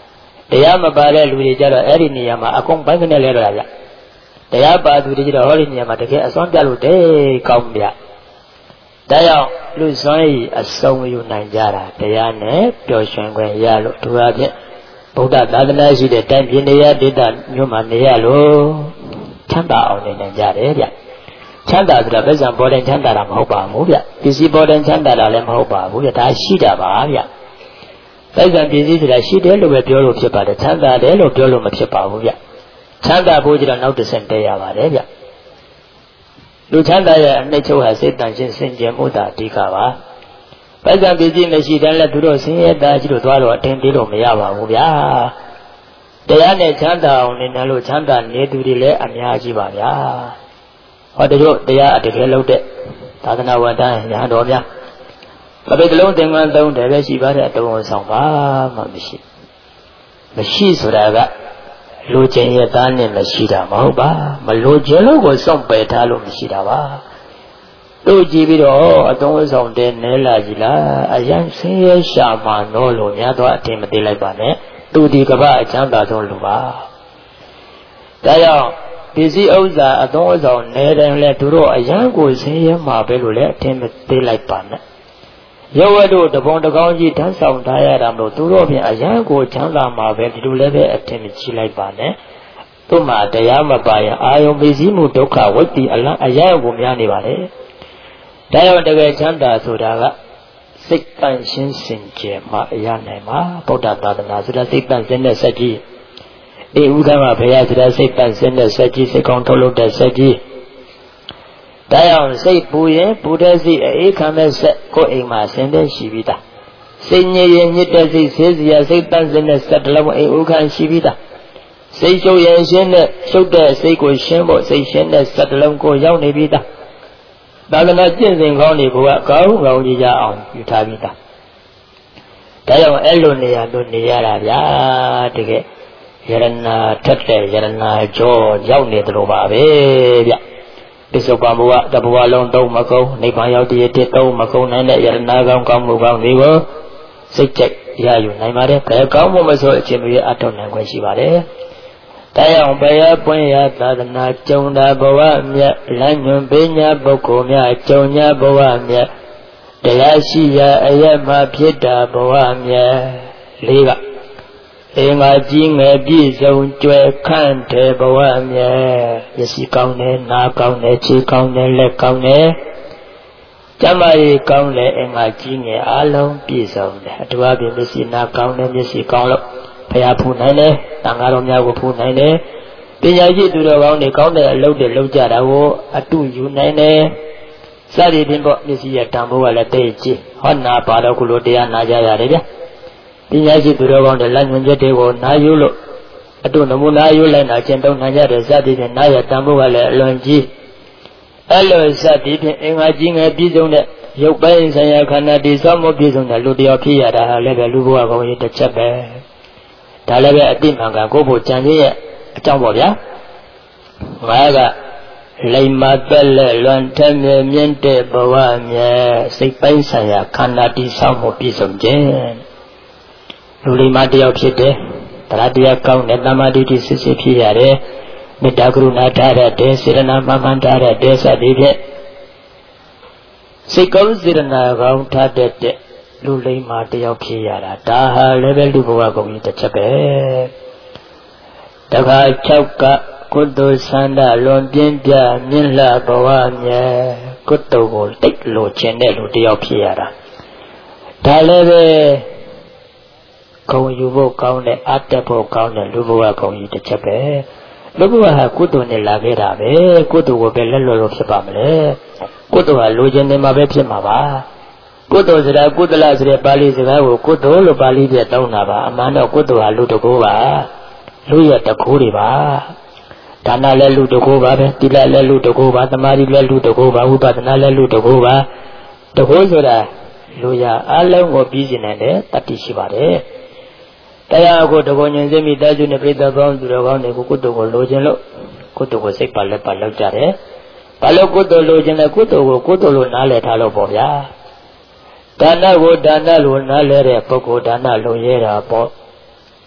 A: တရားမပါတဲ့လူတွေကြတော့အဲ့ဒီနေရာမှာအကုန်ပိုင်းကနေလဲတော့ဗျတရားပါသူတွေကြတော့ဟောဒီနေရာမှာတကယ်အစွမ်းပြလို့တဲ့ကောင်းဗျဒါကြောင့်လူစွမ်းရည်အစုံယူနိုင်ကြတာတရားနဲ့ပျော်ရွှင်ခွင့်ရလို့သူအဖြစ်ဗုဒ္ဓသာသနာရှိတဲ့တိုင်းပြည်နေရာဒေသမြို့မှာနေရလို့ချမ်းသာအောင်နေနိုင်ကြတယ်ဗျချမ်းသာဆိုတာပဲဇံပေါ်တိုင်းချမ်းသာတာမဟုတ်ပါဘူးဗျပစ္စည်းပေါ်တိုင်းချမ်းသာတာလည်းမဟုတ်ပါဘူးဗျဒါရှိတာပါဗျပဲဇံပစ္စည်းဆိုတာရှိတယ်လို့ပဲပြောလို့ဖြစ်ပါတယ်ချမ်းသာတယ်လို့ပြောလို့မဖြစ်ပါဘူးဗျချမ်းသာဖို့ကြတော့နောက်တစ်ဆင့်တည့်ရပါတယ်ဗျလူချမ်းသာရဲ့အနှိမ့်ချုပ်ဟာစိတ်တန်ရှင်းစင်ကြယ်မှုသာအဓိကပါပဲဇံပစ္စည်းမရှိတဲ့လည်းသူတို့ဆင်းရဲတာကြီးတို့သွားတော့အတင်းသေးလို့မရပါဘူးဗျာတရားနဲ့ချမ်းသာအောင်နေတယ်လို့ချမ်းသာနေသူတွေလည်းအများကြီးပါဗျာဟောတို့တရားအတကယ်လုပ်တဲ့သာသနာ့ဝန်ထမ်းညာတော်များမပိတ်လုံးသင်္ကန်းသုံးတယ်ပဲရှိပါတဲ့အတုံးဆောင်ပါမှမရှိမရှိဆိုတာကလူချင်းရဲ့သားနဲ့မရှိတာမဟုတ်ပါမလိုချင်လို့ကိုစောင့်ပယ်ထားလို့မရှိတာပါတို့ကြည့်ပြီးတော့အတုံးဆောင်တဲ့နဲလာကြီးလားအရန်ဆင်းရဲရှာမှတော့လို့များတော့အထင်မသေးလိုက်ပါနဲ့သူဒီကပ္ပအချမ်းသာဆုံးလူပါဒါကြောင့်ပစ္စည်းဥစ္စာအသုံးအဆောင်နေတဲ့လဲသူတို့အရန်ကိုဆင်းရဲမှာပဲလို့လည်းအထင်မသေးလိုက်ပါနဲ့ရုပ်ဝတ္ထုတပုံတကောင်းကြီးဓာတ်ဆောင်ထားရတာမလို့သူတို့ဖြင့်အရန်ကိုချမ်းသာမှာပဲဒီလိုလည်းပဲအထင်မကြီးလိုက်ပါနဲ့သူ့မှာတရားမပါရင်အာယုံပစ္စည်းမှုဒုက္ခဝိတ္တိအလံအရန်ကိုများနေပါလေဒါကြောင့်တကယ်ချမ်းသာဆိုတာကစိတ်တန့်ရှင်းစင်ကြယ်မှအရနိုင်မှာဗုဒ္ဓသာသနာဆိုတာစိတ်တန့်စင်တဲ့စက်ကြီးအေးဥဒ္ဓမဘုရားဆိုတာစိတ်တန့်စင်တဲ့စက်ကြီးစိတ်ကောင်းထုတ်လုပ်တဲ့စက်ကြီးဒါကြောင့်စိတ်ပူရင်ပူတဲ့စိတ်အေးခံတဲ့စက်ကိုယ်အိမ်မှာဆင်းတဲ့ရှိပြီးသားစိတ်ညစ်ရင်ညစ်တဲ့စိတ်ဆေးစရာစိတ်တန့်စင်တဲ့စက်တစ်လုံးအိမ်ဥခံရှိပြီးသားစိတ်ရှုပ်ရင်ရှင်းတဲ့ရှုပ်တဲ့စိတ်ကိုရှင်းဖို့စိတ်ရှင်းတဲ့စက်တစ်လုံးကိုရောက်နေပြီးသားသာသနာကျင့်စဉ်ကောင်းတွေကကောင်းကောင်းကြီးကြအောင်ယူထားပြီးသားဒါကြောင့်အဲ့လိုနေရာတို့နေရတာဗျာတကယ်ယရနာထက်တဲ့ယရနာကြောရောက်နေတယ်လို့ပါပဲဗျပစ္စုပန်ဘဝတဘဝလုံးသုံးမကုန်နိဗ္ဗာန်ရောက်တည်းတည်းသုံးမကုန်နိုင်တဲ့ယရနာကောင်းကောင်းမှုကောင်းတွေကိုစိတ်ကြိုက်ရယူနိုင်ပါတယ်ဘယ်ကောင်းမှုမဆိုအချင်းတွေအထောက်နိုင်ခွင့်ရှိပါတယ်တရားဘယပွင့်ရသာသနာကျုံတာဘဝမြတ်လမ်းညွန်ပေးညာပုဂ္ဂိုလ်များကျုံညာဘဝမြတ်တရားရှိရာအယက်မှဖြစ်တာဘဝမြတ်လေးကအင်္ဂါကြီးငယ်ပြည့်စုံကြွယ်ခန့်တဲ့ဘဝမြတ်မျက်စိကောင်းတယ်နားကောင်းတယ်ခြေကောင်းတယ်လက်ကောင်းတယ်ကျမ်းမာရေးကောင်းတယ်အင်္ဂါကြီးငယ်အလုံးပြည့်စုံတယ်အတူအပြင်မျက်စိနားကောင်းတယ်မျက်စိကောင်းလို့ဖျားဖူးနိုင်တယ်တန်ဃာတော်များကိုဖူးနိုင်တယ်ပညာရှိသူတော်ကောင်းတွေကောင်းတဲ့အလုပ်တွေလုပ်ကြတာကိုအတူယူနိုင်တယ်စသည်ဖြင့်ပေါ့မျက်စိရဲ့တန်ဖိုးကလည်းတိတ်ကြီးဟောနာပါတော့ခုလိုတရားနာကြရတယ်ဗျပညာရှိသူတော်ကောင်းတွေလက်ညွှန်ချက်တွေကိုနာယူလို့အတူနမူနာယူလိုက်တာကျင့်သုံးနိုင်ကြတယ်စသည်ဖြင့်နာရဲ့တန်ဖိုးကလည်းအလွန်ကြီးအဲ့လိုစသည်ဖြင့်အင်္ဂါကြီးငယ်ပြည့်စုံတဲ့ရုပ်ပိုင်းဆိုင်ရာခန္ဓာတည်ဆောက်မှုပြည့်စုံတဲ့လူတရားဖြစ်ရတာလည်းပဲလူဘဝကောင်းရေးတစ်ချက်ပဲဒါလည်းပဲအတိမှန်ကကိုယ့်ဘုကြံကြီးရဲ့အကြောင်းပေါ့ဗျာငါကလိမ္မာသက်လက်လွန်ထက်မြဲမြင့်တဲ့ဘဝမြဲစိတ်ပိုင်းဆိုင်ရာခန္ဓာတည်ဆောက်မှုပြည့်စုံခြင်းလူလိမ္မာတယောက်ဖြစ်တယ်တရားတရားကောင်းတဲ့တမာတိတိစစ်စစ်ဖြစ်ရတယ်မေတ္တာကရုဏာထားတဲ့စေရနာမှန်မှန်ထားတဲ့စသည်ဖြင့်စိတ်ကောင်းစေရနာကောင်းထားတဲ့လူလိမ္မာတယောက်ဖြစ်ရတာဒါဟာလည်းပဲလူဘဝကုန်ကြီးတစ်ချက်ပဲတခါ၆ကကုသိုလ်ဆန္ဒလွန်ပြင်းပြမြင့်လှဘဝမြဲကုသိုလ်ကိုတိတ်လိုချင်တဲ့လူတယောက်ဖြစ်ရတာဒါလည်းပဲဂုဏ်ယူဖို့ကောင်းတဲ့အတ္တဖို့ကောင်းတဲ့လူဘဝကုန်ကြီးတစ်ချက်ပဲလူဘဝဟာကုသိုလ်နဲ့လာခဲ့တာပဲကုသိုလ်ကိုပဲလက်လွတ်လို့ဖြစ်ပါမလဲကုသိုလ်ဟာလိုချင်နေမှာပဲဖြစ်မှာပါကုသိုလ်ဆိုတာကုသလဆိုတဲ့ပါဠိစကားကိုကုသိုလ်လို့ပါဠိပြတောင်းတာပါအမှန်တော့ကုသိုလ်ဟာလူတကိုးပါလူရဲ့တကိုးတွေပါဒါနလည်းလူတကိုးပါပဲသီလလည်းလူတကိုးပါသမာဓိလည်းလူတကိုးပါဝိပဿနာလည်းလူတကိုးပါတကိုးဆိုတာလူရအလုံးကိုပြီးစီနိုင်တဲ့တတ္တိရှိပါတယ်တရားကိုတကောဉ္ဇဉ်မိသားစုနဲ့ပြိဿကောင်းသူတော်ကောင်းတွေကိုကုသိုလ်ကိုလိုချင်လို့ကုသိုလ်ကိုစိတ်ပါလက်ပါလောက်ကြတယ်ဘာလို့ကုသိုလ်လိုချင်လဲကုသိုလ်ကိုကုသိုလ်လို့နားလည်ထားလို့ပေါ့ဗျာဒါနကိုဒါနလို့နားလဲတဲ့ပုဂ္ဂိုလ်ဒါနလို့ရဲတာပေါ့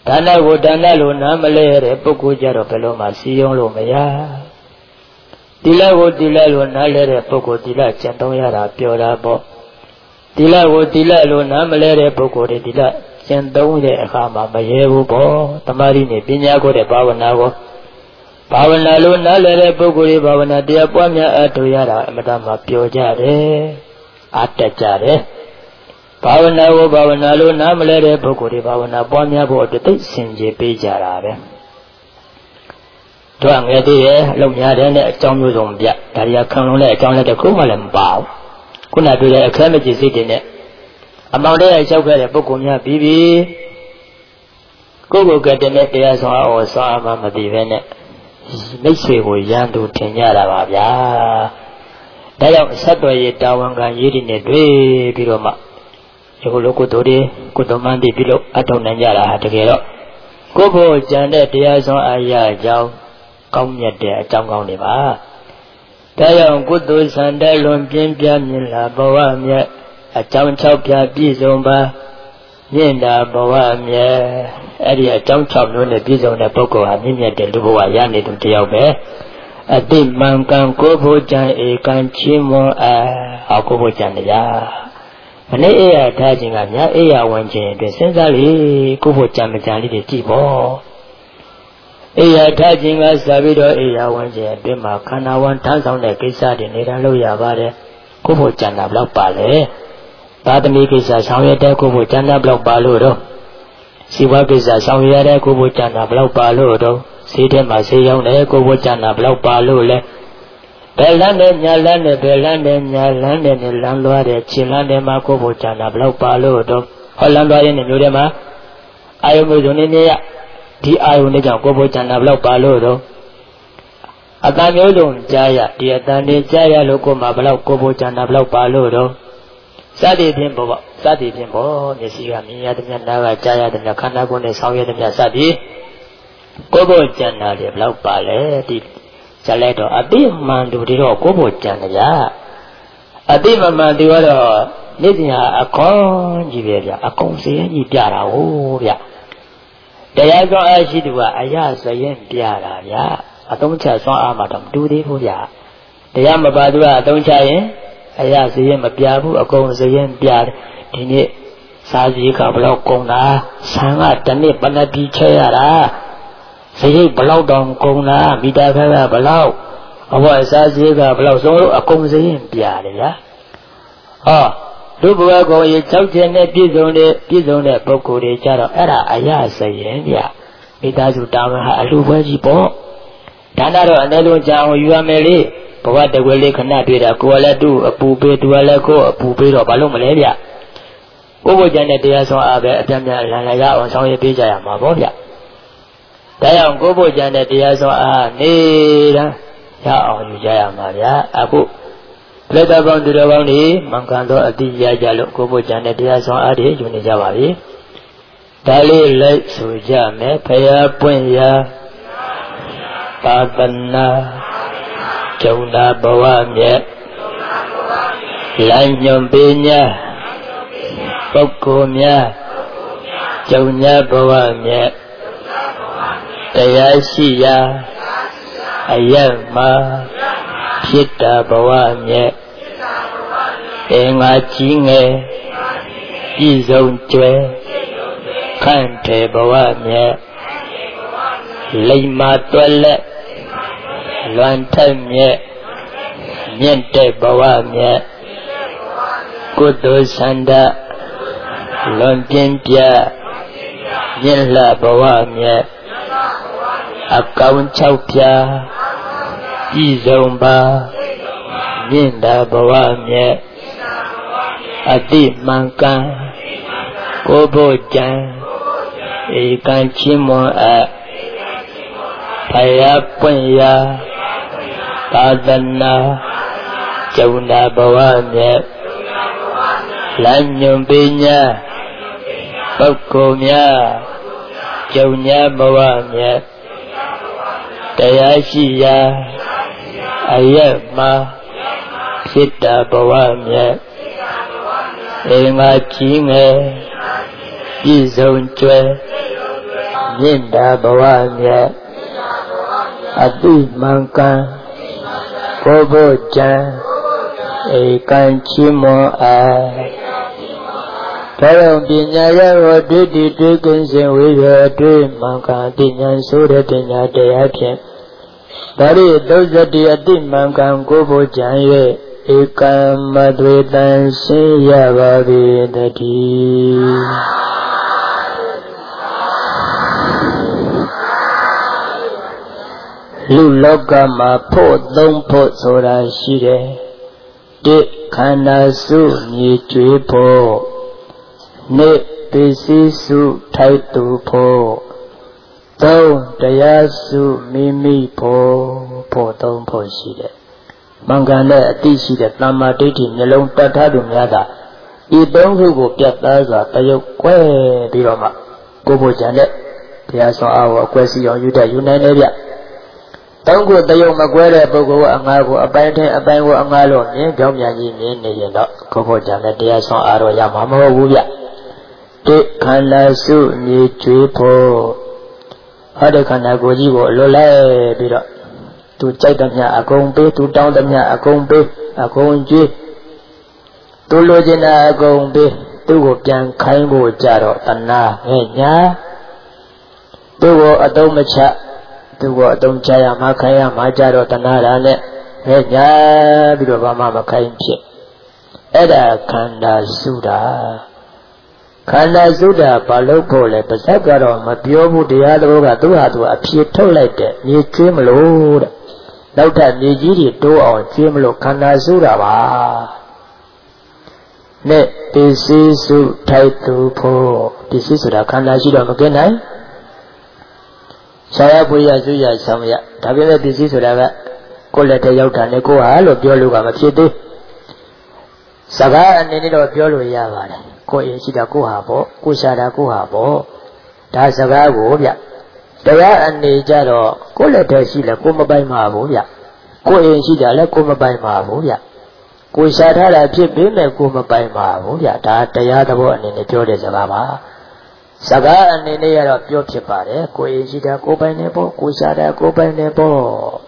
A: ဒါနကိုဒါနလို့နားမလဲရတဲ့ပုဂ္ဂိုလ်ကြတော့ဘယ်လိုမှစီယုံလို့မရသီလကိုသီလလို့နားလဲတဲ့ပုဂ္ဂိုလ်သီလကျင့်သုံးရတာပြောတာပေါ့သီလကိုသီလလို့နားမလဲတဲ့ပုဂ္ဂိုလ်တွေသီလကျင့်သုံးတဲ့အခါမှာမရဲဘူးပေါ့တမာရီနဲ့ပညာကိုတဲ့ဘာဝနာကိုဘာဝနာလို့နားလဲတဲ့ပုဂ္ဂိုလ်တွေဘာဝနာတရားပွားများအထောက်ရတာအမတမှာပြောကြတယ်အားတက်ကြတယ်ဘာဝနာကိုဘာဝနာလို့နားမလဲတဲ့ပုဂ္ဂိုလ်တွေဘာဝနာပွားများဖို့အတွက်သိစင်ကြယ်ပေးကြတာပဲတို့ငယ်သေးရဲ့အလုံးများတဲ့နဲ့အကြောင်းမျိုးစုံပြဒါရီခံလုံးတဲ့အကြောင်းလည်းတစ်ခုမှလည်းမပါဘူးခုနတွေ့တဲ့အခက်မကျစိတ်တွေနဲ့အမောင်တဲ့ရောက်ခဲ့တဲ့ပုဂ္ဂိုလ်များပြီးပြီကိုယ့်ကိုယ်ကတည်းကတရားဆောင်အောင်ဆောင်အမှမသိပဲနဲ့မိတ်ဆွေကိုရန်သူထင်ကြတာပါဗျာဒါကြောင့်ဆက်သွယ်ရေးတာဝန်ခံရေးတွေနဲ့တွေ့ပြီးတော့မှဒီလိုကုသိုလ်တွေကိုယ်တော်မှန်သိပြီးလို့အထောက်နိုင်ကြတာဟာတကယ်တော့ကိုယ့်ဘို့ကြံတဲ့တရားဆောင်အရာကြောင့်ကောင်းမြတ်တဲ့အကြောင်းကောင်းတွေပါဒါကြောင့်ကုသိုလ်ဆန္ဒလွန်ပြင်းပြမြင်လာဘဝမြတ်အကြောင်း၆ပြည့်ပြည့်စုံပါမြင့်တာဘဝမြတ်အဲ့ဒီအကြောင်း၆မျိုးနဲ့ပြည့်စုံတဲ့ပုဂ္ဂိုလ်ဟာမြင့်မြတ်တဲ့လူဘဝရနေသူတယောက်ပဲအတိမှန်ကန်ကိုယ်ဘို့ကြံဧကံချီးမွမ်းအားဟောကိုယ်ဘို့ကြံတရားမနေ့အေးရထားခြင်းကညာအေးရဝင်ခြင်းအတွက်စဉ်းစားလေကိုယ့်ဘို့ကြံမကြံလေးတွေကြည့်ပေါ့အေးရထားခြင်းကစားပြီးတော့အေးရဝင်ခြင်းအတွင်းမှာခန္ဓာဝန်ထမ်းဆောင်တဲ့ကိစ္စတွေနေတာလို့ရပါတယ်ကိုယ့်ဘို့ကြံတာဘလောက်ပါလဲသာသမီကိစ္စဆောင်ရတဲ့ကိုယ့်ဘို့ကြံတာဘလောက်ပါလို့တော့စီဝါကိစ္စဆောင်ရတဲ့ကိုယ့်ဘို့ကြံတာဘလောက်ပါလို့တော့ဈေးထဲမှာဈေးရောက်တယ်ကိုယ့်ဘို့ကြံတာဘလောက်ပါလို့လဲဘယ်လမ်းနဲ့ညာလမ်းနဲ့ဘယ်လမ်းနဲ့ညာလမ်းနဲ့လမ်းလွှားတဲ့ခြေလမ်းထဲမှာကိုယ့်ဘို့ကြံတာဘလောက်ပါလို့တော့ဟောလမ်းလွှားရင်းနဲ့မျိုးထဲမှာအာယုံမျိုးစုံနေနေရဒီအာယုံနဲ့ကြောင့်ကိုယ့်ဘို့ကြံတာဘလောက်ပါလို့တော့အတန်မျိုးစုံကြားရဒီအတန်တွေကြားရလို့ကိုယ်မှာဘလောက်ကိုယ်ဘို့ကြံတာဘလောက်ပါလို့တော့စသည်ဖြင့်ပေါ့စသည်ဖြင့်ပေါ့မျက်စိကမြင်ရတဲ့မျက်နာကကြားရတဲ့မျက်ခန္ဓာကိုယ်နဲ့ဆောင်းရတဲ့မျက်စသည်ကိုယ်ဘို့ကြံတာတွေဘလောက်ပါလဲဒီဇက်လိုက်တော့အတိမှန်သူတွေတော့ကိုယ်ဘို့ကြံကြအတိမမှန်သူကတော့နေ့စဉ်ဟာအကောင်းကြီးပဲဗျအကုန်စရင်ကြီးပြတာဟုတ်ဗျတရားကောင်းအရှိသူကအရစရင်ပြတာဗျအသုံးချဆွမ်းအားမှတော့မတူသေးဘူးဗျတရားမပါသူကအသုံးချရင်အရစရင်မပြဘူးအကုန်စရင်ပြတယ်ဒီနေ့စားစည်းကဘလောက်ကုန်တာဆံကတနေ့ပဏတိချဲရတာစရိတ်ဘလောက်တောင်ကုန်တာမိသားခါကဘလောက်အဘောအစားစည်းကဘလောက်ဆုံးလို့အကုန်စရင်ပြတယ်ဗျာဟောလူဘဝကိုရေ၆ချက်နဲ့ပြည့်စုံတဲ့ပြည့်စုံတဲ့ပုဂ္ဂိုလ်တွေကြတော့အဲ့ဒါအရစရင်ဗျမိသားစုတာဝန်ဟာအလူပွဲကြီးပေါ့ဒါနတော့အနေလုံးကြာအောင်ယူရမယ်လေဘဝတကွယ်လေးခဏတွေ့တာကိုယ်ကလည်းသူ့အပူပေးသူကလည်းကိုယ်အပူပေးတော့ဘာလို့မလဲဗျဘုဘကျန်တဲ့တရားဆောင်အားပဲအပြတ်များလန်လန်ရအောင်ဆောင်ရွက်ပေးကြရမှာပေါ့ဗျဒါကြောင့်ကိုယ်ဘုကျန်တဲ့တရားဆောင်အားနေတန်းရအောင်ယူကြရမှာဗျအခုလက်တော်ပေါင်းသူတော်ကောင်းတွေမှန်ကန်သောအတိရကြလို့ကိုယ်ဘုကျန်တဲ့တရားဆောင်အားတွေယူနေကြပါပြီဒါလေးလိုက်ဆိုကြမယ်ဖရာပွင့်ရာသာသနာကျုံတာဘဝမြတ်လမ်းညွန်ပေးညာပုဂ္ဂိုလ်များကျုံညာဘဝမြတ်တရားရှိရာအယက်မှာဖြစ်တာဘဝမြတ်အင်္ဂါကြီးငယ်ပြည့်စုံကျွယ်ခန့်တယ်ဘဝမြတ်လိမ္မာတွက်လက်လွန်ထက်မြတ်မြင့်တဲ့ဘဝမြတ်ကုသိုလ်ဆန္ဒလွန်ပြင်းပြမြင့်လှဘဝမြတ်အကောင်၆ပြာပြည့်စုံပါမြင့်တာဘဝမြတ်အတိမှန်ကန်ကိုယ်ဘုကြံဧကံချီးမွမ်းအပ်ဖယားပွင့်ရာသာသနာကျုံတာဘဝမြတ်လမ်းညွန်ပေးညာပုဂ္ဂိုလ်များကျုံညာဘဝမြတ်တရားရှိရာအယက်မှာဖြစ်တာဘဝမြတ်အင်္ဂါကြီးငယ်ပြည့်စုံကျွယ်ခ Minda bawanya Ati mangkan Kobo jan Ikan cimo a Dalam pinyaya wadi didikin sing wiyadi Mangkan tinyan sudah tinyan deyakin Dari dosa di ati mangkan kobo jan ye Ikan madwetan siya babi tadi Lu loka ma po dong po sora shire Di khana su ni chui po Ni pisi su thai tu po Dong daya su mimi po Po dong po shire Mangkan le ati shire Tama diti nyelong tatadu nyata I dong su ko piat tasa Tayok kwe biroma Kubo jane Pia so awa kwe si yong yuda yunay nebya Tông của Tây Ông mà quay lại bố của anh ngài của anh thế anh của anh ngài luôn nhé trong nhà gì nhé này vậy đó có bộ chẳng là đi xong à rồi làm mà mà vui vậy để khán là sự như chuối phô ở đây khán là của gì của lô lê bị đó tu chạy tận nhà à công bê tu trong tận nhà à công bê à công chuối tu lô trên à công bê tu của chàng khai bộ trả đó tận na nghe nhá tu của ở đâu mà chả Tu ko atong chaya ma khaya ma jaro tanara ne he nya bi do ba ma ma khai phit eda khanda suda khanda suda ba lo pho le pasat ka ro ma pyo bu taya tho ka tu ha tu a phit thot lai de ni chwe ma lo de lauk that ni ji ri to aw chwe ma lo khanda suda ba ne pisi su thai tu pho pisi suda khanda shi do ma kin nai Saya punya suya sama ya, tapi ni bisi sudah kan, kau lihat jauh tanya kau halo biolu kamu citi, sekarang ini lo biolu ya mana, kau ini sudah kau habo, kau sudah kau habo, dah sekarang kau ya, sekarang ini jaro, kau lihat sila kau mabai mabu ya, kau ini sudah le kau mabai mabu ya, kau sudah le pipi me kau mabai mabu ya, dah dah dah bawa ini biolu sekarang. Saga ane ne yara pyo phit pare ko yin shi da ko pai ne po ko sha da ko pai ne po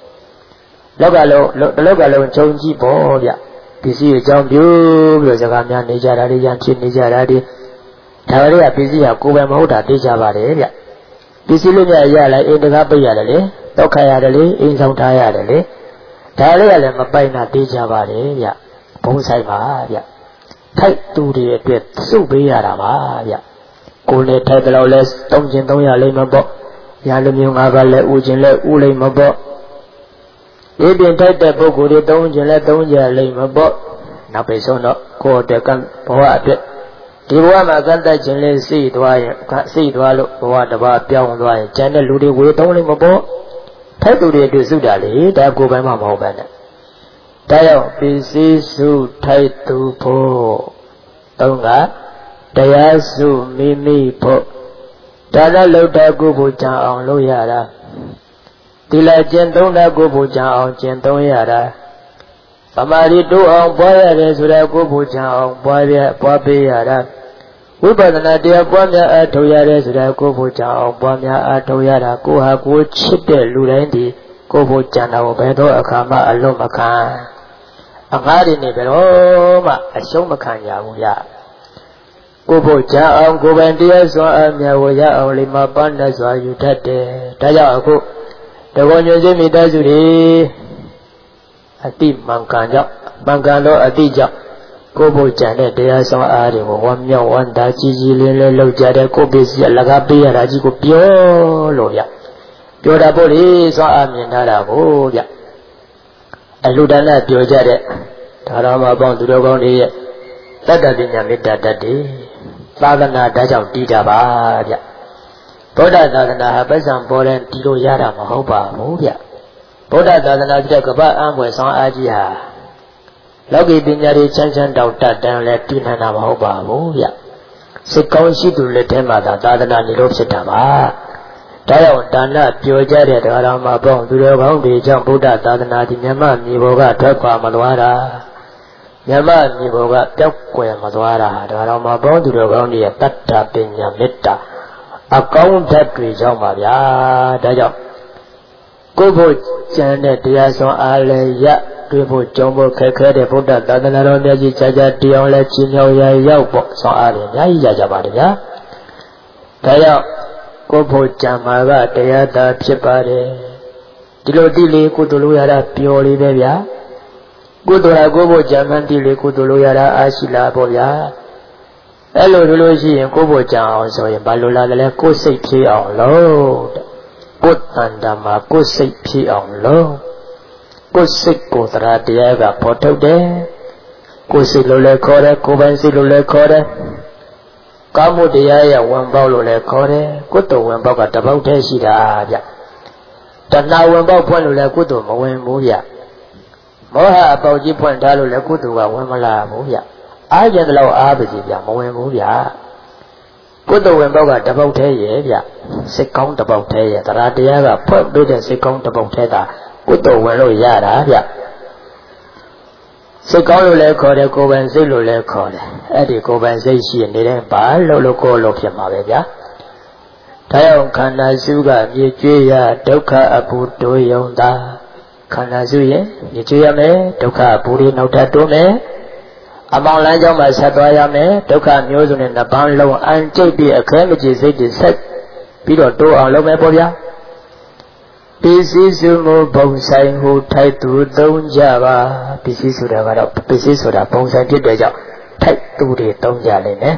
A: loka lo loka lo chong ji po bya pisi a chong pyo bi lo saga mya ne ja da ri yan phit ne ja da ri da ri ya pisi ha ko pai maဟုတ်တာသိကြပါတယ်ဗျpisi lo nya ya lai in daga paiရတယ်လေတောက်ခါရတယ်လေအင်းဆောင်ထားရတယ်လေဒါလေးကလည်းမပိုင်တာသိကြပါတယ်ဗျဘုံဆိုင်ပါဗျထိုက်သူတွေအတွက်စုပေးရတာပါဗျကိုယ်နဲ့ထိုက်ကြလို့လဲတုံးကျင်သုံးရလိမ့်မပေါ့ညာလူမျိုးငါးပါးလဲဥကျင်လဲဥလိမ့်မပေါ့ဒီပြင်ထိုက်တဲ့ပုဂ္ဂိုလ်တွေတုံးကျင်လဲတုံးကြလိမ့်မပေါ့နောက်ပိဆုံးတော့ကိုယ်အတွက်ကဘဝအတွက်ဒီဘဝမှာကတ်တက်ခြင်းလဲစိတ်သွားရင်စိတ်သွားလို့ဘဝတစ်ပါးပြောင်းသွားရင်ကျန်တဲ့လူတွေဝေတုံးလိမ့်မပေါ့ထိုက်သူတွေအတွက်စုတာလေဒါကိုယ်ပိုင်မှမဟုတ်ပါနဲ့ဒါကြောင့်ပစ္စည်းစုထိုက်သူဖို့သုံးကတရားစုမိမိဖို့ဒါနလုပ်တဲ့ကိုယ်ကိုကြံအောင်လုပ်ရတာဒီလာကျင့်သုံးတဲ့ကိုယ်ကိုကြံအောင်ကျင့်သုံးရတာသမာဓိတိုးအောင်ပွားရတယ်ဆိုတဲ့ကိုယ်ကိုကြံအောင်ပွားရပွားပေးရတာဝိပဿနာတရားပွားများအထောက်ရတယ်ဆိုတဲ့ကိုယ်ကိုကြံအောင်ပွားများအထောက်ရတာကိုယ်ဟာကိုယ်ချစ်တဲ့လူတိုင်းဒီကိုယ်ကိုကြံတာကိုဘယ်တော့အခါမှအလွတ်မခံအငားတွေနဲ့ဘယ်တော့မှအရှုံးမခံရဘူးရကိုဖို့ကြအောင်ကိုယ်ပိုင်တရားစွာအမြတ်ဝရအောင်လိမ္မာပန်းနဲ့စွာယူတတ်တယ်။ဒါကြောင့်အခုတဘောညွှန်စိမိသားစုတွေအတိမှန်ကန်ကြောင့်မှန်ကန်သောအတိကြောင့်ကိုဖို့ကြံတဲ့တရားစွာအားတွေကိုဝမ်းမြောက်ဝမ်းသာကြီးကြီးလင်းလင်းလုပ်ကြတဲ့ကိုပစ္စည်းအလကားပေးရတာကြီးကိုပြောလို့ဗျ။ပြောတာပေါ့လေစွာအားမြင်ထားတာကိုဗျ။အလူဒါနပြောကြတဲ့ဒါရမပေါင်းသူတော်ကောင်းတွေရဲ့တတ္တပညာမေတ္တာတတ်တယ်သာသနာဒါကြောင့်တည်ကြပါဗျဗုဒ္ဓသာသနာဟာပတ်စံပေါ်တဲ့တည်လို့ရတာမဟုတ်ပါဘူးဗျဗုဒ္ဓသာသနာပြတဲ့ကပ္ပအံွယ်ဆောင်အားကြီးဟာလောကီပညာတွေချမ်းချမ်းတောက်တတ်တန်လဲတည်နိုင်တာမဟုတ်ပါဘူးဗျစိတ်ကောင်းရှိသူလက်ထဲမှာသာသာသနာနေလို့ဖြစ်တာပါဒါကြောင့်ဒါနပြောကြတဲ့တရားတော်မှာပေါ့သူတော်ကောင်းတွေကြောင့်ဗုဒ္ဓသာသနာဒီမြတ်မြေပေါ်ကထွက်ခွာမသွားတာမြတ်မြေပေါ်ကပျောက်ကွယ်မသွားတာဒါတော့မှဘောသူတော်ကောင်းတွေရဲ့တတ္တပညာမေတ္တာအကောင်းဓာတ်တွေကြောင့်ပါဗျာဒါကြောင့်ကိုယ်ဖို့ကျန်တဲ့တရားစွမ်းအားလည်းရတွေ့ဖို့ကြုံဖို့ခက်ခဲတဲ့ဗုဒ္ဓသာသနာတော်မြတ်ကြီးကြာကြာတရားလဲချင်းမြောင်ရရောက်ပေါ့စွမ်းအားတွေအများကြီးရကြပါတယ်ဗျာဒါကြောင့်ကိုယ်ဖို့ကြံမှာကတရားသာဖြစ်ပါတယ်ဒီလိုတိလေးကုသိုလ်လို့ရတာပျော်လေးပဲဗျာကုသိုလ်ဟာကိုယ်ဖို့ကြံမှန်းတိလေးကုသိုလ်လို့ရတာအားရှိလားပေါ့ဗျာအဲ့လိုဆိုလို့ရှိရင်ကိုယ်ဖို့ကြံအောင်ဆိုရင်ဘာလို့လာတယ်လဲကိုယ်စိတ်ဖြေအောင်လို့ကိုယ်တန်တမှာကိုယ်စိတ်ဖြေအောင်လို့ကိုယ်စိတ်ကိုယ်တရားတရားကပေါ်ထုတ်တယ်ကိုယ်စိတ်လို့လည်းခေါ်တယ်ကိုယ်ပိုင်စိတ်လို့လည်းခေါ်တယ်ကာမှုတရားရဲ့ဝင်ပေါက်လို့လည်းခေါ်တယ်ကုသိုလ်ဝင်ပေါက်ကတပေါက်တည်းရှိတာဗျတဏှာဝင်ပေါက်ဖွင့်လို့လည်းကုသိုလ်မဝင်ဘူးဗျမောဟအပေါက်ကြီးဖွင့်ထားလို့လည်းကုသိုလ်ကဝင်မလာဘူးဗျအားကျတဲ့လောက်အားပါစီဗျမဝင်ဘူးဗျကုသိုလ်ဝင်ပေါက်ကတပေါက်တည်းရဲ့ဗျစိတ်ကောင်းတပေါက်တည်းရဲ့တရားတရားကဖွင့်ပေးတဲ့စိတ်ကောင်းတပေါက်တည်းကကုသိုလ်ဝင်လို့ရတာဗျစိတ်ကောင်းလို့လည်းခေါ်တယ်ကိုယ်ပိုင်စိတ်လို့လည်းခေါ်တယ်အဲ့ဒီကိုယ်ပိုင်စိတ်ရှိနေတဲ့ဘာလို့လို့ကိုယ်လို့ဖြစ်မှာပဲဗျာဒါကြောင့်ခန္ဓာစုကမြေကျွေးရဒုက္ခအပူတိုးယုံတာခန္ဓာစုရဲ့မြေကျွေးရမယ်ဒုက္ခအပူတွေနောက်ထပ်တိုးမယ်အမောင်လမ်းကြောင်းမှာဆက်သွားရမယ်ဒုက္ခမျိုးစုံနဲ့နှစ်ပန်းလုံးအန်ကျိတ်ပြီးအခဲမကြီးစိတ်တွေဆက်ပြီးတော့တိုးအောင်လုပ်မယ်ပေါ့ဗျာပစ္စည်းစုမှုဘုံဆိုင်ဟုထိုက်သူသုံးကြပါပစ္စည်းဆိုတာကတော့ပစ္စည်းဆိုတာဘုံဆိုင်ဖြစ်တဲ့ကြောင့်ထိုက်သူတွေသုံးကြလိမ့်မယ်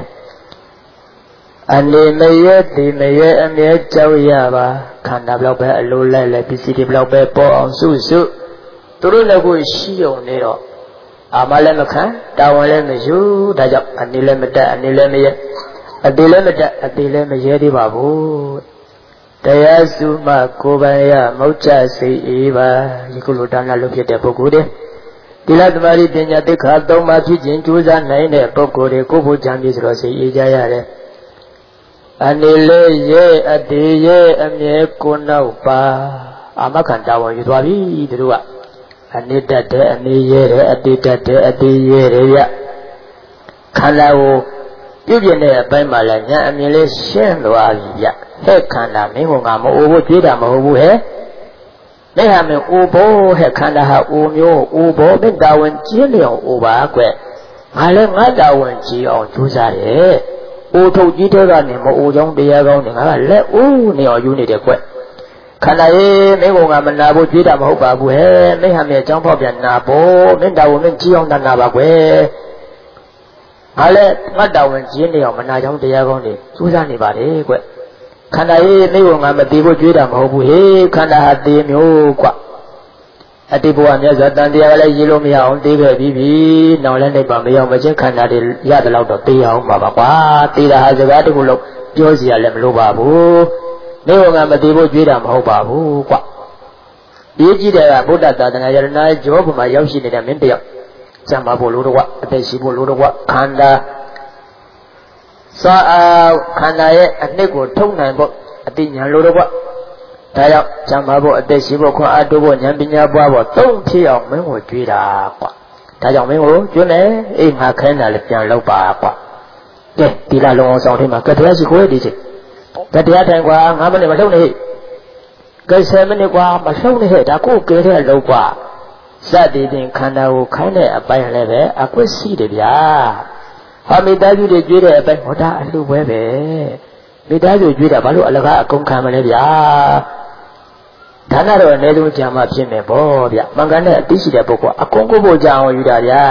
A: အနေမရတိမရအမြဲကြောက်ရပါခန္ဓာဘလောက်ပဲအလိုလိုက်လဲပစ္စည်းတွေဘလောက်ပဲပေါ်အောင်စုစုသူတို့လည်းကိုရှိုံနေတော့အာမလည်းမခံတာဝန်လည်းမယူဒါကြောင့်အနေလည်းမတက်အနေလည်းမရအသေးလည်းမတက်အသေးလည်းမရဲသေးပါဘူးတရားစုမှကိုယ်ပိုင်ရမောချစိတ်အေးပါဒီကုလိုဒါနလုပ်ဖြစ်တဲ့ပုဂ္ဂိုလ်တွေသီလသမာဓိပညာသိက္ခာသုံးပါးဖြစ်ခြင်းကြိုးစားနိုင်တဲ့ပုဂ္ဂိုလ်တွေကိုယ်ဖို့ကြံပြီးဆိုတော့စိတ်အေးကြရတယ်အနေလေးရဲ့အတေးရဲ့အမြဲကိုနောက်ပါအာမခံတာဝန်ယူသွားပြီသူတို့ကအနိတ္တတဲ့အနေရဲ့တဲ့အတေးတတ်တဲ့အတေးရဲ့ရခန္ဓာကိုပြုပြင်တဲ့အပိုင်းမှာလည်းညာအမြင်လေးရှင်းသွားပြီဗျဟဲ့ခန္ဓာမင်းကငါမအိုးဖို့ကြွေးတာမဟုတ်ဘူးဟဲ့မင်းဟာမင်းအိုးဖို့ဟဲ့ခန္ဓာဟာအိုးမျိုးအိုးဖို့မင်းတာဝန်ကျင်းလျောင်အိုးပါကွငါလည်းငါတာဝန်ကြည့်အောင်ကြိုးစားတယ်အိုးထုတ်ကြီးတဲ့ကနေမအိုးကြောင်းတရားကောင်းနေငါကလက်အိုးနေအောင်ယူနေတယ်ကွခန္ဓာရဲ့မင်းကငါမနာဖို့ကြွေးတာမဟုတ်ပါဘူးဟဲ့မင်းဟာမင်းအကြောင်းဖောက်ပြန်နာဖို့မင်းတာဝန်မင်းကြည့်အောင်နာပါကွငါလည်းငါတာဝန်ကျင်းလျောင်မနာကြောင်းတရားကောင်းနေကြိုးစားနေပါတယ်ကွခန္ဓာရဲ့မိဘငါမတည်ဖို့ကြွေးတာမဟုတ်ဘူးဟေးခန္ဓာဟာတည်မျိုးကွအတိဘဝမြတ်စွာတန်တရားလည်းရေးလို့မရအောင်တည်ခဲ့ပြီးပြီနောက်လည်းနေပါမရောက်မချင်းခန္ဓာတွေရတယ်တော့တည်အောင်ပါပါကွာတည်တာဟာစကားတခုလုံးပြောစီရလည်းမလိုပါဘူးမိဘငါမတည်ဖို့ကြွေးတာမဟုတ်ပါဘူးကွရေးကြည့်တယ်ကဗုဒ္ဓသာသနာယရဏကျောဘုမှာရောက်ရှိနေတဲ့မင်းတယောက်စံပါဖို့လို့တော့အသက်ရှိဖို့လို့တော့ခန္ဓာစာအာခန္ဓာရဲ့အနှစ်ကိုထုတ်နိုင်ဖို့အတိညာလို့တော့ဒါကြောင့်ဇံပါဖို့အသက်ရှိဖို့ခွန်အားတိုးဖို့ဉာဏ်ပညာပွားဖို့သုံးဖြစ်အောင်မင်းကိုကြွေးတာကွာဒါကြောင့်မင်းကိုကျွန်းနေအိမ်မှာခိုင်းတာလည်းပြန်လုပ်ပါကွာကဲဒီလာလုံးအောင်ဆောင်ထိမှာကတရားရှိခိုးရည်ဒီကတရားထိုင်ကွာငါးမိနစ်မလှုပ်နဲ့ကဲဆယ်မိနစ်ကွာမလှုပ်နဲ့ဒါကိုကဲတဲ့လောက်ကွာစသည်ဖြင့်ခန္ဓာကိုခိုင်းတဲ့အပိုင်းလည်းပဲအကွက်ရှိတယ်ဗျာဟာမိသားစုတွေကြွေးတဲ့အပိုင်းဟောတာအလှပွဲပဲမိသားစုကြွေးတာဘာလို့အလကားအကုန်ခံမလဲဗျာဒါနတော့အနည်းဆုံးကြာမှဖြစ်မယ်ဗောဗျမှန်ကန်တဲ့အသိရှိတဲ့ပုဂ္ဂိုလ်အကုန်ကိုဖို့ကြာအောင်ယူတာဗျာ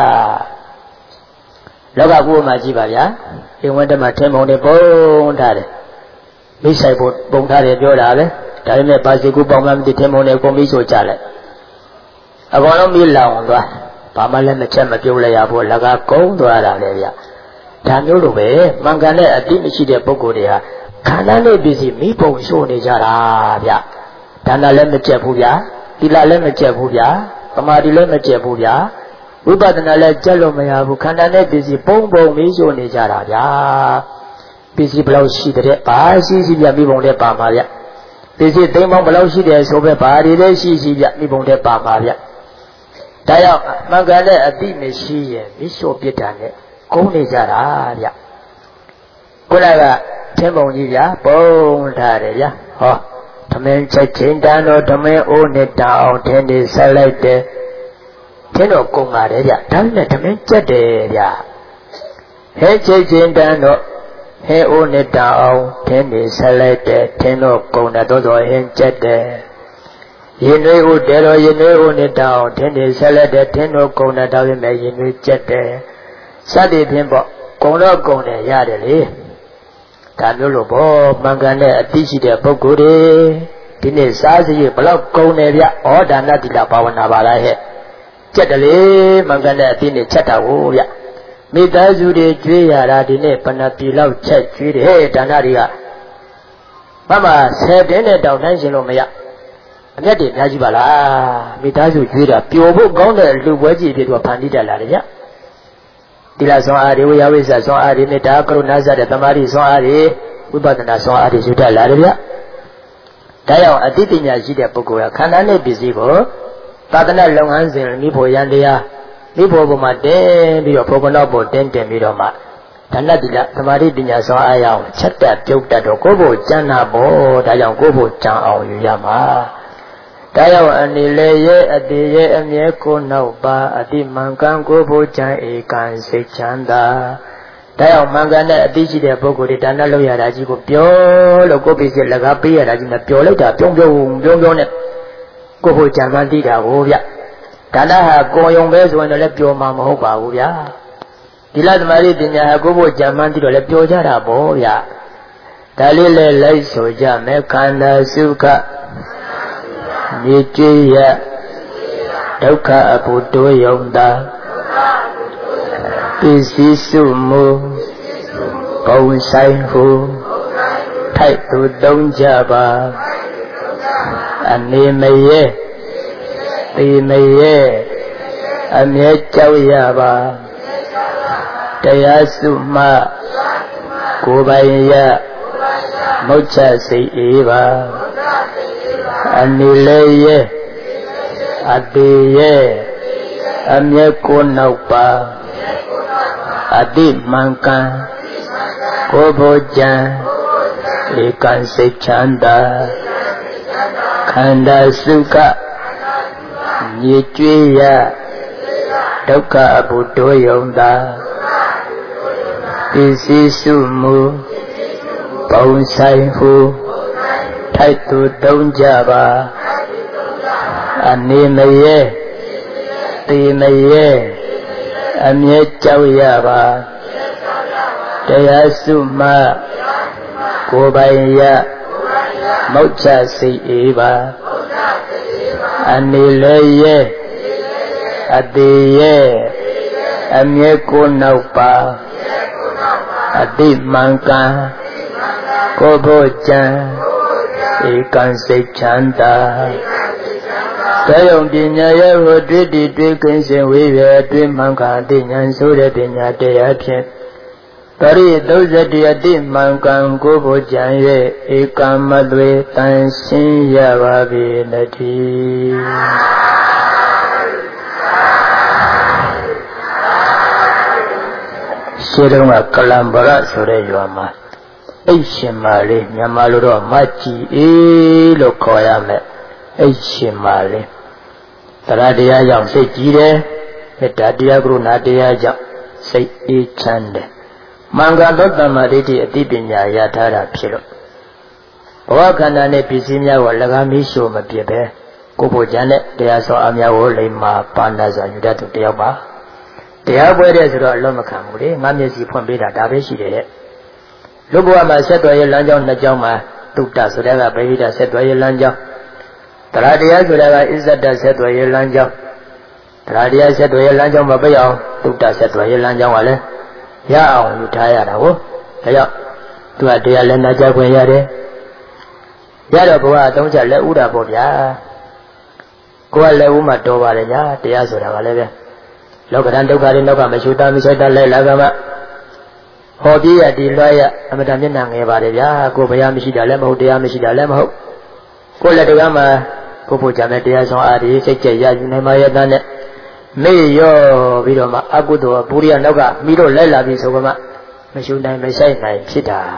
A: လောကကိုယ်မှာကြည့်ပါဗျာအိမ်ဝတ်တမှာထင်းပုံတွေပုံထားတယ်မိဆိုင်ဖို့ပုံထားတယ်ပြောတာပဲဒါပေမဲ့ပါစီကူပေါင်းမှမသိထင်းပုံတွေကုန်ပြီးဆိုကြလိုက်အကောင်လုံးပြီးလောင်သွားဘာမှလည်းမချက်မပြုတ်လိုက်ရဘူးလကားကုန်းသွားတာလေဗျဒါမျိုးလိုပဲမှန်ကန်တဲ့အတိမရှိတဲ့ပုဂ္ဂိုလ်တွေဟာခန္ဓာနဲ့ပစ္စည်းမိပုံရှို့နေကြတာဗျဒါနလည်းမကျက်ဘူးဗျသီလလည်းမကျက်ဘူးဗျသမာဓိလည်းမကျက်ဘူးဗျဝိပဿနာလည်းကျက်လို့မရဘူးခန္ဓာနဲ့ပစ္စည်းပုံပုံမိရှို့နေကြတာဗျပစ္စည်းဘယ်လောက်ရှိတဲ့ဘာရှိရှိဗျမိပုံလည်းပါမှာဗျပစ္စည်းသိမ်းပေါင်းဘယ်လောက်ရှိတယ်ဆိုပဲဘာတွေလဲရှိရှိဗျမိပုံလည်းပါမှာဗျဒါကြောင့်မှန်ကန်တဲ့အတိမရှိရင်မိရှို့ပြစ်တာနဲ့ကုန်းနေကြတာဗျခုနက天ပုံကြီးဗျာပုံထားတယ်ဗျာဟောသမင်းချက်ချင်းတန်းတော့သမင်းအိုးနဲ့တောင်ထင်းနေဆက်လိုက်တယ်ထင်းတော့ကုန်ပါတယ်ဗျာဒါနဲ့သမင်းကြက်တယ်ဗျာဟဲချက်ချင်းတန်းတော့ဟဲအိုးနဲ့တောင်ထင်းနေဆက်လိုက်တယ်ထင်းတော့ကုန်တယ်တော့တော့ဟင်းကြက်တယ်ရင်တွေဦးတယ်တော့ရင်တွေဦးနဲ့တောင်ထင်းနေဆက်လိုက်တယ်ထင်းတော့ကုန်တယ်ဒါပေမဲ့ရင်တွေကြက်တယ်စသည်ဖြင့်ပေါ့ကုန်တော့ကုန်တယ်ရတယ်လေဒါမျိုးလို့ဘောမှန်ကန်တဲ့အသိရှိတဲ့ပုဂ္ဂိုလ်တွေဒီနေ့စားစရိတ်ဘလောက်ကုန်တယ်ဗျဩဒါနတိလဘာဝနာပါလားဟဲ့ကြက်တယ်လေမှန်ကန်တဲ့အသိနဲ့ချက်တာကိုဗျမိသားစုတွေကျွေးရတာဒီနေ့ဘဏ္ဍပြည်လောက်ချက်ကျွေးတယ်ဟဲ့ဒါနတွေကမမဆယ်တင်းနဲ့တောင်တိုင်းရှင်လို့မရအမျက်တွေအများကြီးပါလားမိသားစုကျွေးတာပျော်ဖို့ကောင်းတဲ့လူပွဲကြီးတွေတော့ဖန်တီးတတ်လာတယ်ဗျတိလဆောင်အားတွေဝိယဝိဇ္ဇဆောင်အားတွေမေတ္တာကရုဏာစတဲ့သမာဓိဆောင်အားတွေဝိပဿနာဆောင်အားတွေယူတတ်လာတယ်ဗျဒါကြောင့်အသိပညာရှိတဲ့ပုဂ္ဂိုလ်ကခန္ဓာနဲ့ပစ္စည်းကိုသာသနာလုပ်ငန်းစဉ်မိဖို့ရန်တရားမိဖို့ပေါ်မှာတင်းပြီးတော့ဘုံဘနောက်ပေါ်တင်းတင်ပြီးတော့မှဒါနတိလသမာဓိပညာဆောင်အားရအောင်ချက်တက်ပြုတ်တက်တော့ကိုယ့်ဘုကျမ်းနာဖို့ဒါကြောင့်ကိုယ့်ဘုကြံအောင်ယူရမှာဒါကြောင့်အနေလေရဲ့အတေရဲ့အမြဲကိုနောက်ပါအတိမှန်ကန်ကိုဘုချမ်းဧကန်စိတ်ချမ်းသာဒါကြောင့်မှန်ကန်တဲ့အသိရှိတဲ့ပုဂ္ဂိုလ်တွေဒါနလုပ်ရတာကြီးကိုပြောလို့ကိုယ်ပြည့်စက်လကားပေးရတာကြီးနဲ့ပြောလိုက်တာပြုံးပြုံးပြုံးပြုံးနဲ့ကိုဘုချမ်းမှန်တိတာကိုဗျဒါနဟာကိုယ်ယုံပဲဆိုရင်လည်းပြောမှာမဟုတ်ပါဘူးဗျာဒီလသမารိပညာဟာကိုဘုချမ်းမှန်တိတော့လည်းပြောကြတာပေါ့ဗျာဒါလေးလည်းလိုက်ဆိုကြမယ်ခန္ဓာစုခမြေကျွေးရဒုက္ခအဘုဒ္ဓယုံတာပစ္စည်းစုမူပုံဆိုင်ဟုထိုက်သူသုံးကြပါအနေမရဲပေမရဲအမြဲကြောက်ရပါတရားစုမှကိုယ်ပိုင်ရမုတ်ချစိတ်အေးပါအနေလေရဲ့အတေရဲ့အမြဲကိုနောက်ပါအတိမှန်ကန်ကိုဘုကြံဧကန်စိတ်ချမ်းသာခန္ဓာစုခမြေကျွေးရဒုက္ခအဘုဒ္ဓယုံသာပစ္စည်းစုမူပုံဆိုင်ဟုထိုက်သူသုံးကြပါအနေမရဲတေမရဲအမြဲကြောက်ရပါတရားစုမှကိုယ်ပိုင်ရမုတ်ချစိတ်အေးပါအနေလဲရဲအသေးရဲအမြဲကိုနောက်ပါအတိမှန်ကန်ကိုဘုကြံဧကန်စိတ်ချမ်းသာတရားပညာရဲ့ဟိုတွေ့တည်တွေ့ကင်းစင်ဝေးရတွေ့မှန်ကန်သိဉာဏ်ဆိုတဲ့ပညာတရားဖြင့်တရိသုဇတိအတိမှန်ကန်ကိုဘုကြံရဲ့ဧကံမသွေတန်ရှင်းရပါပြီတည်းရှင်းတော့ကလံပရဆိုတဲ့ရွာမှာအိတ်ရှင်မာလေးမြန်မာလိုတော့မကြည်အေးလို့ခေါ်ရမယ်အိတ်ရှင်မာလေးတရားတရားကြောင့်စိတ်ကြည်တယ်မေတ္တာတရားကရုဏာတရားကြောင့်စိတ်အေးချမ်းတယ်မင်္ဂလောတမ္မာဒိဋ္ဌိအသိပညာရထားတာဖြစ်လို့ဘဝခန္ဓာနဲ့ပစ္စည်းများကိုလကားမီးရှို့မပြစ်ပဲကိုယ်ဘုရားနဲ့တရားစောအများကိုလိမ္မာပါဏစွာယူတတ်သူတယောက်ပါတရားပွဲတဲ့ဆိုတော့အလုံးမခံဘူးလေငါမျက်စိဖွင့်ပေးတာဒါပဲရှိတယ်လူဘဝမှာဆက်သွယ်ရလမ်းကြောင်းနှစ်ကြောင်းမှာတုတ္တဆိုတဲ့ကဗေဒိတဆက်သွယ်ရလမ်းကြောင်းတရားတရားဆိုတဲ့ကအစ္ဆဒဆက်သွယ်ရလမ်းကြောင်းတရားတရားဆက်သွယ်ရလမ်းကြောင်းမပိတ်အောင်တုတ္တဆက်သွယ်ရလမ်းကြောင်းကလည်းရအောင်ယူထားရတာဟုတ်ဒါကြောင့်သူကတရားလည်းနာကြခွင့်ရတယ်ရတော့ဘဝအသုံးချလက်ဥတာပေါ့ဗျာကိုယ်ကလက်ဥမှာတော်ပါတယ်ညာတရားဆိုတာကလည်းပဲလောကဓာတ်ဒုက္ခတွေနောက်ကမရှုတာမဆိုင်တာလဲလာကမှဟောပြရဒီလွှဲရအမတမျက်နှာငယ်ပါတယ်ဗျာကိုယ်ဘုရားမရှိတာလည်းမဟုတ်တရားမရှိတာလည်းမဟုတ်ကိုယ်လက်တရားမှာကိုယ်ဖို့ကြတဲ့တရားဆောင်အားဒီစိတ်ကြရယူနိုင်မှရတဲ့နဲ့မေ့ရောပြီးတော့မှအကုသိုလ်ပူရိယနောက်ကမိတော့လဲလာပြီဆိုကမှမရှုနိုင်မဆိုင်နိုင်ဖြစ်တာ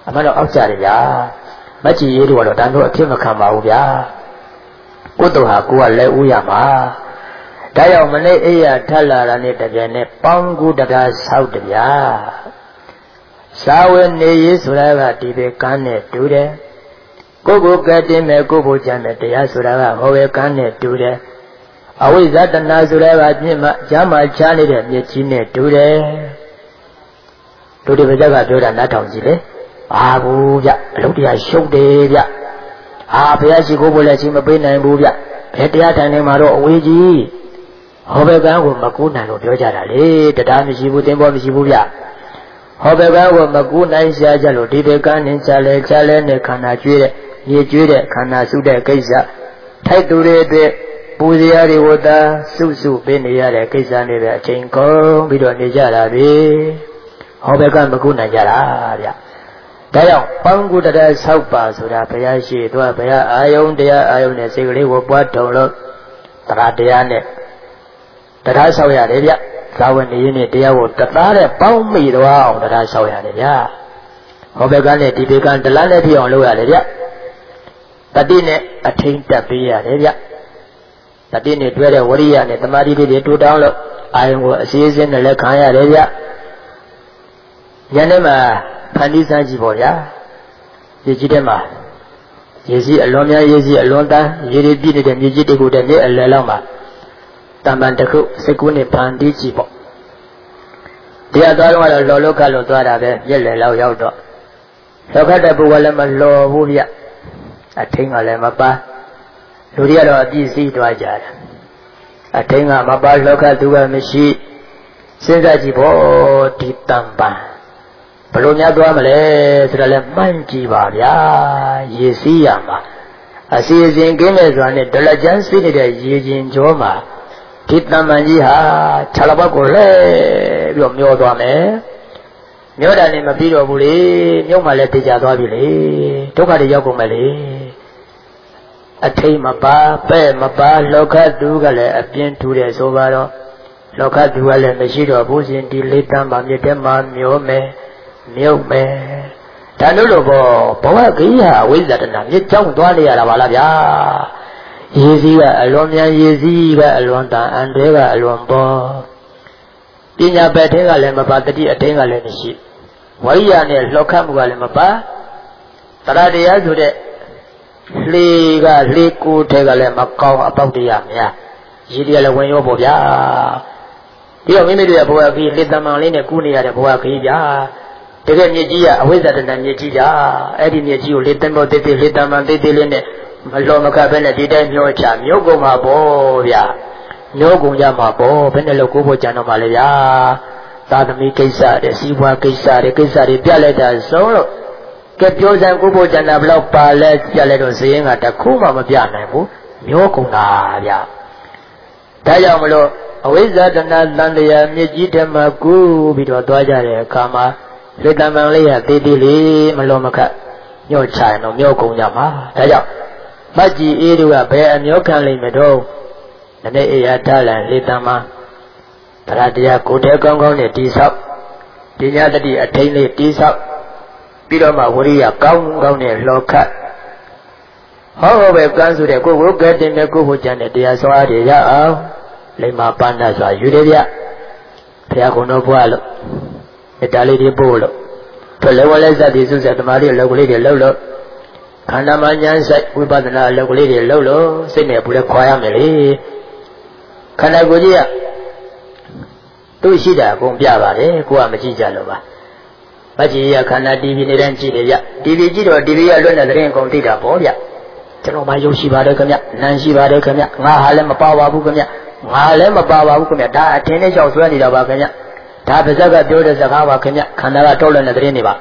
A: အမှန်တော့အောက်ကြတယ်ဗျာမကြည်ရေးတို့ကတော့တန်တို့အဖြစ်မခံပါဘူးဗျာကိုတော်ဟာကိုကလည်းဦးရမှာဒါကြောင့်မနေ့အိယာထက်လာတာနဲ့တပြိုင်နဲ့ပေါင်းကူတရားဆောက်တယ်ဗျာစာဝေနေရေးဆိုတာကဒီပဲကမ်းနဲ့တူတယ်ကိုကိုကတင်မဲ့ကိုဘိုးချမ်းတဲ့တရားဆိုတာကဟောပဲကမ်းနဲ့တူတယ်အဝိဇ္ဇတနာဆိုတာကပြင့်မှဂျမ်းမှချားနေတဲ့မြစ်ကြီးနဲ့တူတယ်တို့ဒီပဇက်ကပြောတာနားထောင်ကြည့်လေအာဘူးဗျအလုပ်တရားရှုပ်တယ်ဗျအာဘုရားရှိခိုးဖို့လည်းချင်းမပေးနိုင်ဘူးဗျဘယ်တရားထိုင်နေမှာတော့အဝေးကြီးဟောဘက်ကန်းကိုမကူးနိုင်လို့ပြောကြတာလေတရားမရှိဘူးသင်္ဘောမရှိဘူးဗျဟောဘက်ကန်းကိုမကူးနိုင်ရှားကြလို့ဒီဘက်ကန်းနဲ့ချလဲချလဲနဲ့ခန္ဓာကျွေးတဲ့မြေကျွေးတဲ့ခန္ဓာစုတဲ့ကိစ္စထိုက်သူတွေအတွက်ပူဇေယတွေဝတ္တစုစုပေးနေရတဲ့ကိစ္စတွေပဲအချိန်ကုန်ပြီးတော့နေကြတာပဲဟောဘက်ကမကူးနိုင်ကြတာဗျဒါကြောင့်ပေါင်းကူတရားဆောက်ပါဆိုတာဘုရားရှိသွားဘုရားအာယုံတရားအာယုံနဲ့စိတ်ကလေးကိုပွားထုံလို့တရားတရားနဲ့တရားဆောက်ရတယ်ဗျသာဝနေရင်းနဲ့တရားကိုတသားနဲ့ပေါင်းမိသွားအောင်တရားဆောက်ရတယ်ဗျဟောဘက်ကနဲ့ဒီဘက်ကတလားနဲ့ပြအောင်လုပ်ရတယ်ဗျတတိနဲ့အထိန်တက်ပေးရတယ်ဗျတတိနဲ့တွဲတဲ့ဝရိယနဲ့တမာတိလေးတွေတူတောင်းလို့အာယုံကိုအစည်းအစင်းနဲ့လည်းခံရတယ်ဗျညနေမှာဖန်တီးစမ်းကြည့်ပေါ့ဗျာဒီကြီးတဲ့မှာရေစီးအလွန်များရေစီးအလွန်တန်းရေတွေပြည့်နေတဲ့မြေကြီးတခုတည်းမြေအလယ်လောက်မှာတမ္ပန်တစ်ခုစိတ်ကူးနဲ့ဖန်တီးကြည့်ပေါ့တရားသွားတော့လောလောကလို့သွားတာပဲမျက်လည်လောက်ရောက်တော့လောကတဲ့ပုဂ္ဂိုလ်လည်းမလောဘူးဗျအထင်းကလည်းမပါလူတွေကတော့အပြည့်စည်သွားကြတယ်အထင်းကမပါလောကသူကမရှိစဉ်းစားကြည့်ဖို့ဒီတမ္ပန်ဘလို့များသွားမလဲဆိုတော့လည်းမှန်းကြည့်ပါဗျာရေစီးရမှာအစီအစဉ်ကင်းမဲ့စွာနဲ့ဒလကြမ်းစီးနေတဲ့ရေချင်းကြောမှာဒီတမ္ပန်ကြီးဟာခြေလပတ်ကိုလဲပြီးတော့မျောသွားမယ်မျောတာနဲ့မပြီးတော့ဘူးလေမြုပ်မှလည်းတေချာသွားပြီလေဒုက္ခတွေရောက်ကုန်မယ်လေအထိတ်မပါပဲ့မပါလောကသူကလည်းအပြင်းထူတယ်ဆိုပါတော့လောကသူကလည်းမရှိတော့ဘူးရှင်ဒီလေးတမ်းပါမြစ်ထဲမှာမျောမယ်မြုပ်မယ်ဒါလို့လို့ပေါ့ဘဝကိဟာဝိဇ္ဇတနာမြစ်ကြောင်းသွားနေရတာပါလားဗျာရေစီးကအလွန်မြန်ရေစီးကအလွန်တန်အန်တွေကအလွန်ပေါ်ပညာပဲ့ထင်းကလည်းမပါတတိအထင်းကလည်းမရှိဝိရိယနဲ့လှောက်ခတ်မှုကလည်းမပါတရားတရားဆိုတဲ့လှေကလှေကိုထဲကလည်းမကောင်းအပေါက်တရားများရေတွေကလည်းဝင်ရောပေါ့ဗျာပြီးတော့မိမိတို့ရဲ့ဘဝကြီးလက်တမန်လေးနဲ့ကူးနေရတဲ့ဘဝကြီးဗျာတကယ်မြေကြီးကအဝိဇ္ဇတနာမြေကြီးဗျာအဲ့ဒီမြေကြီးကိုလက်တမောတေးသေးလက်တမန်တေးသေးလေးနဲ့မလောမကပဲနဲ့ဒီတိုင်းမျောချမျောကုန်မှာပေါ့ဗျာမျောကုန်ကြမှာပေါ့ဘယ်နဲ့လို့ကိုဖို့ကြံတော့မှလဲဗျာသာသမီကိစ္စတွေစီးပွားကိစ္စတွေကိစ္စတွေပြလိုက်တာဆုံးလို့ကဲပြောစံကိုဖို့ကြံတာဘယ်တော့ပါလဲပြလိုက်တော့ဇယင်းကတခုမှမပြနိုင်ဘူးမျောကုန်တာဗျာဒါကြောင့်မလို့အဝိဇ္ဇတနာတန်တရားမြစ်ကြီးထဲမှာကူးပြီးတော့သွားကြတဲ့အခါမှာလေတမန်လေးရသေးသေးလေးမလုံးမခတ်ညှော့ချရင်တော့မျောကုန်ကြမှာဒါကြောင့်မတ်ကြီးအေးတို့ကဘယ်အမျောခံလိမ့်မတော့နည်းအေးရထားလန်လေတမန်တရားတရားကိုယ်တည်းကောင်းကောင်းနဲ့တိဆောက်ပညာတတိအထိန်လေးတိဆောက်ပြီးတော့မှဝရိယကောင်းကောင်းနဲ့လှော်ခတ်ဟောဟောပဲကန်းဆိုတဲ့ကိုကိုကဲတင်တဲ့ကိုကိုကြံတဲ့တရားစွာတွေရအောင်လိမ္မာပန္နစွာယူတယ်ဗျဘုရားကုံတော်ဘွားလို့မေတ္တာလေးတွေပို့လို့ဘယ်လိုလဲစသည်စုဆက်တမားတွေအလုပ်ကလေးတွေလုပ်လို့ခန္ဓာမှာဉာဏ်ဆိုင်ဝိပဿနာအလုပ်ကလေးတွေလုပ်လို့စိတ်နဲ့ဘူးလဲခွာရမယ်လေခန္ဓာကိုယ်ကြီးကသူ့ရှိတာအကုန်ပြပါတယ်ကိုကမကြည့်ကြလို့ပါမကြည့်ရခန္ဓာတီဗီနေတိုင်းကြည့်တယ်ဗျတီဗီကြည့်တော့တီဗီကလွတ်နေတဲ့ရင်ကုန်သိတာပေါ့ဗျကျွန်တော်မှရုပ်ရှိပါတယ်ခင်ဗျနာမ်ရှိပါတယ်ခင်ဗျငါဟာလည်းမပါပါဘူးခင်ဗျငါလည်းမပါပါဘူးခင်ဗျဒါအထင်နဲ့ကြောက်ဆွဲနေတာပါခင်ဗျဒါပါဇက်ကပြောတဲ့စကားပါခင်ဗျခန္ဓာကထုတ်လွှင့်တဲ့သတင်းတွေပါ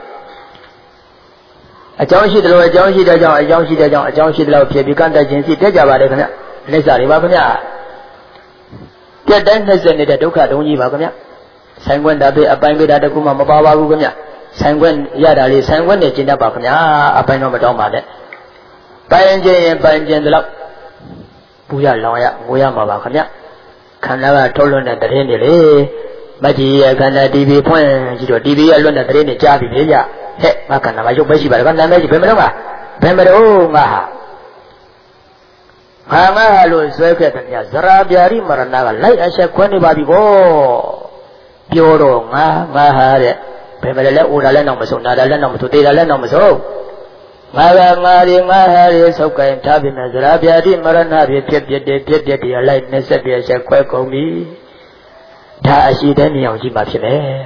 A: အကြောင်းရှိတယ်လို့အကြောင်းရှိတဲ့ကြောင့်အကြောင်းရှိတဲ့ကြောင့်အကြောင်းရှိတယ်လို့ဖြစ်ပြီးကန့်တက်ခြင်းစီတက်ကြပါတယ်ခင်ဗျလက်စားတွေပါခင်ဗျပြတ်တိုင်းနှိမ့်ဆက်နေတဲ့ဒုက္ခတုံးကြီးပါခင်ဗျဆိုင်ခွင့်တာပဲအပိုင်းပေးတာတကူမှမပါပါဘူးခင်ဗျဆိုင်ခွင့်ရတာလေးဆိုင်ခွင့်နဲ့ကျင့်တတ်ပါခင်ဗျအပိုင်းတော့မတောင်းပါနဲ့ပိုင်ခြင်းရင်ပိုင်ခြင်းတလို့ပူရလောင်ရငိုရမှာပါခင်ဗျခန္ဓာကထုတ်လွှင့်တဲ့သတင်းတွေလေမကြည့်ရခန္ဓာ တီဗီ ဖွင့်ကြည့်တော့ တီဗီ ကလွှင့်တဲ့သတင်းတွေကြားပြီလေကြ
B: He, makan nama yuk besi balik kan nama yuk bemero nggak? Bemero nggak? Hanga lu sesuai katanya zara biari merana lai asal kuani babi bo. Bioro nggak nggak hari. Bemero le udah le nong masuk, nada le nong masuk, tidak le nong masuk. Nggak ngari nggak hari sukai tapi zara biari merana biar biar biar biar biar dia lai nasi biasa kuai kami. Dah asyik dan yang jimat sini.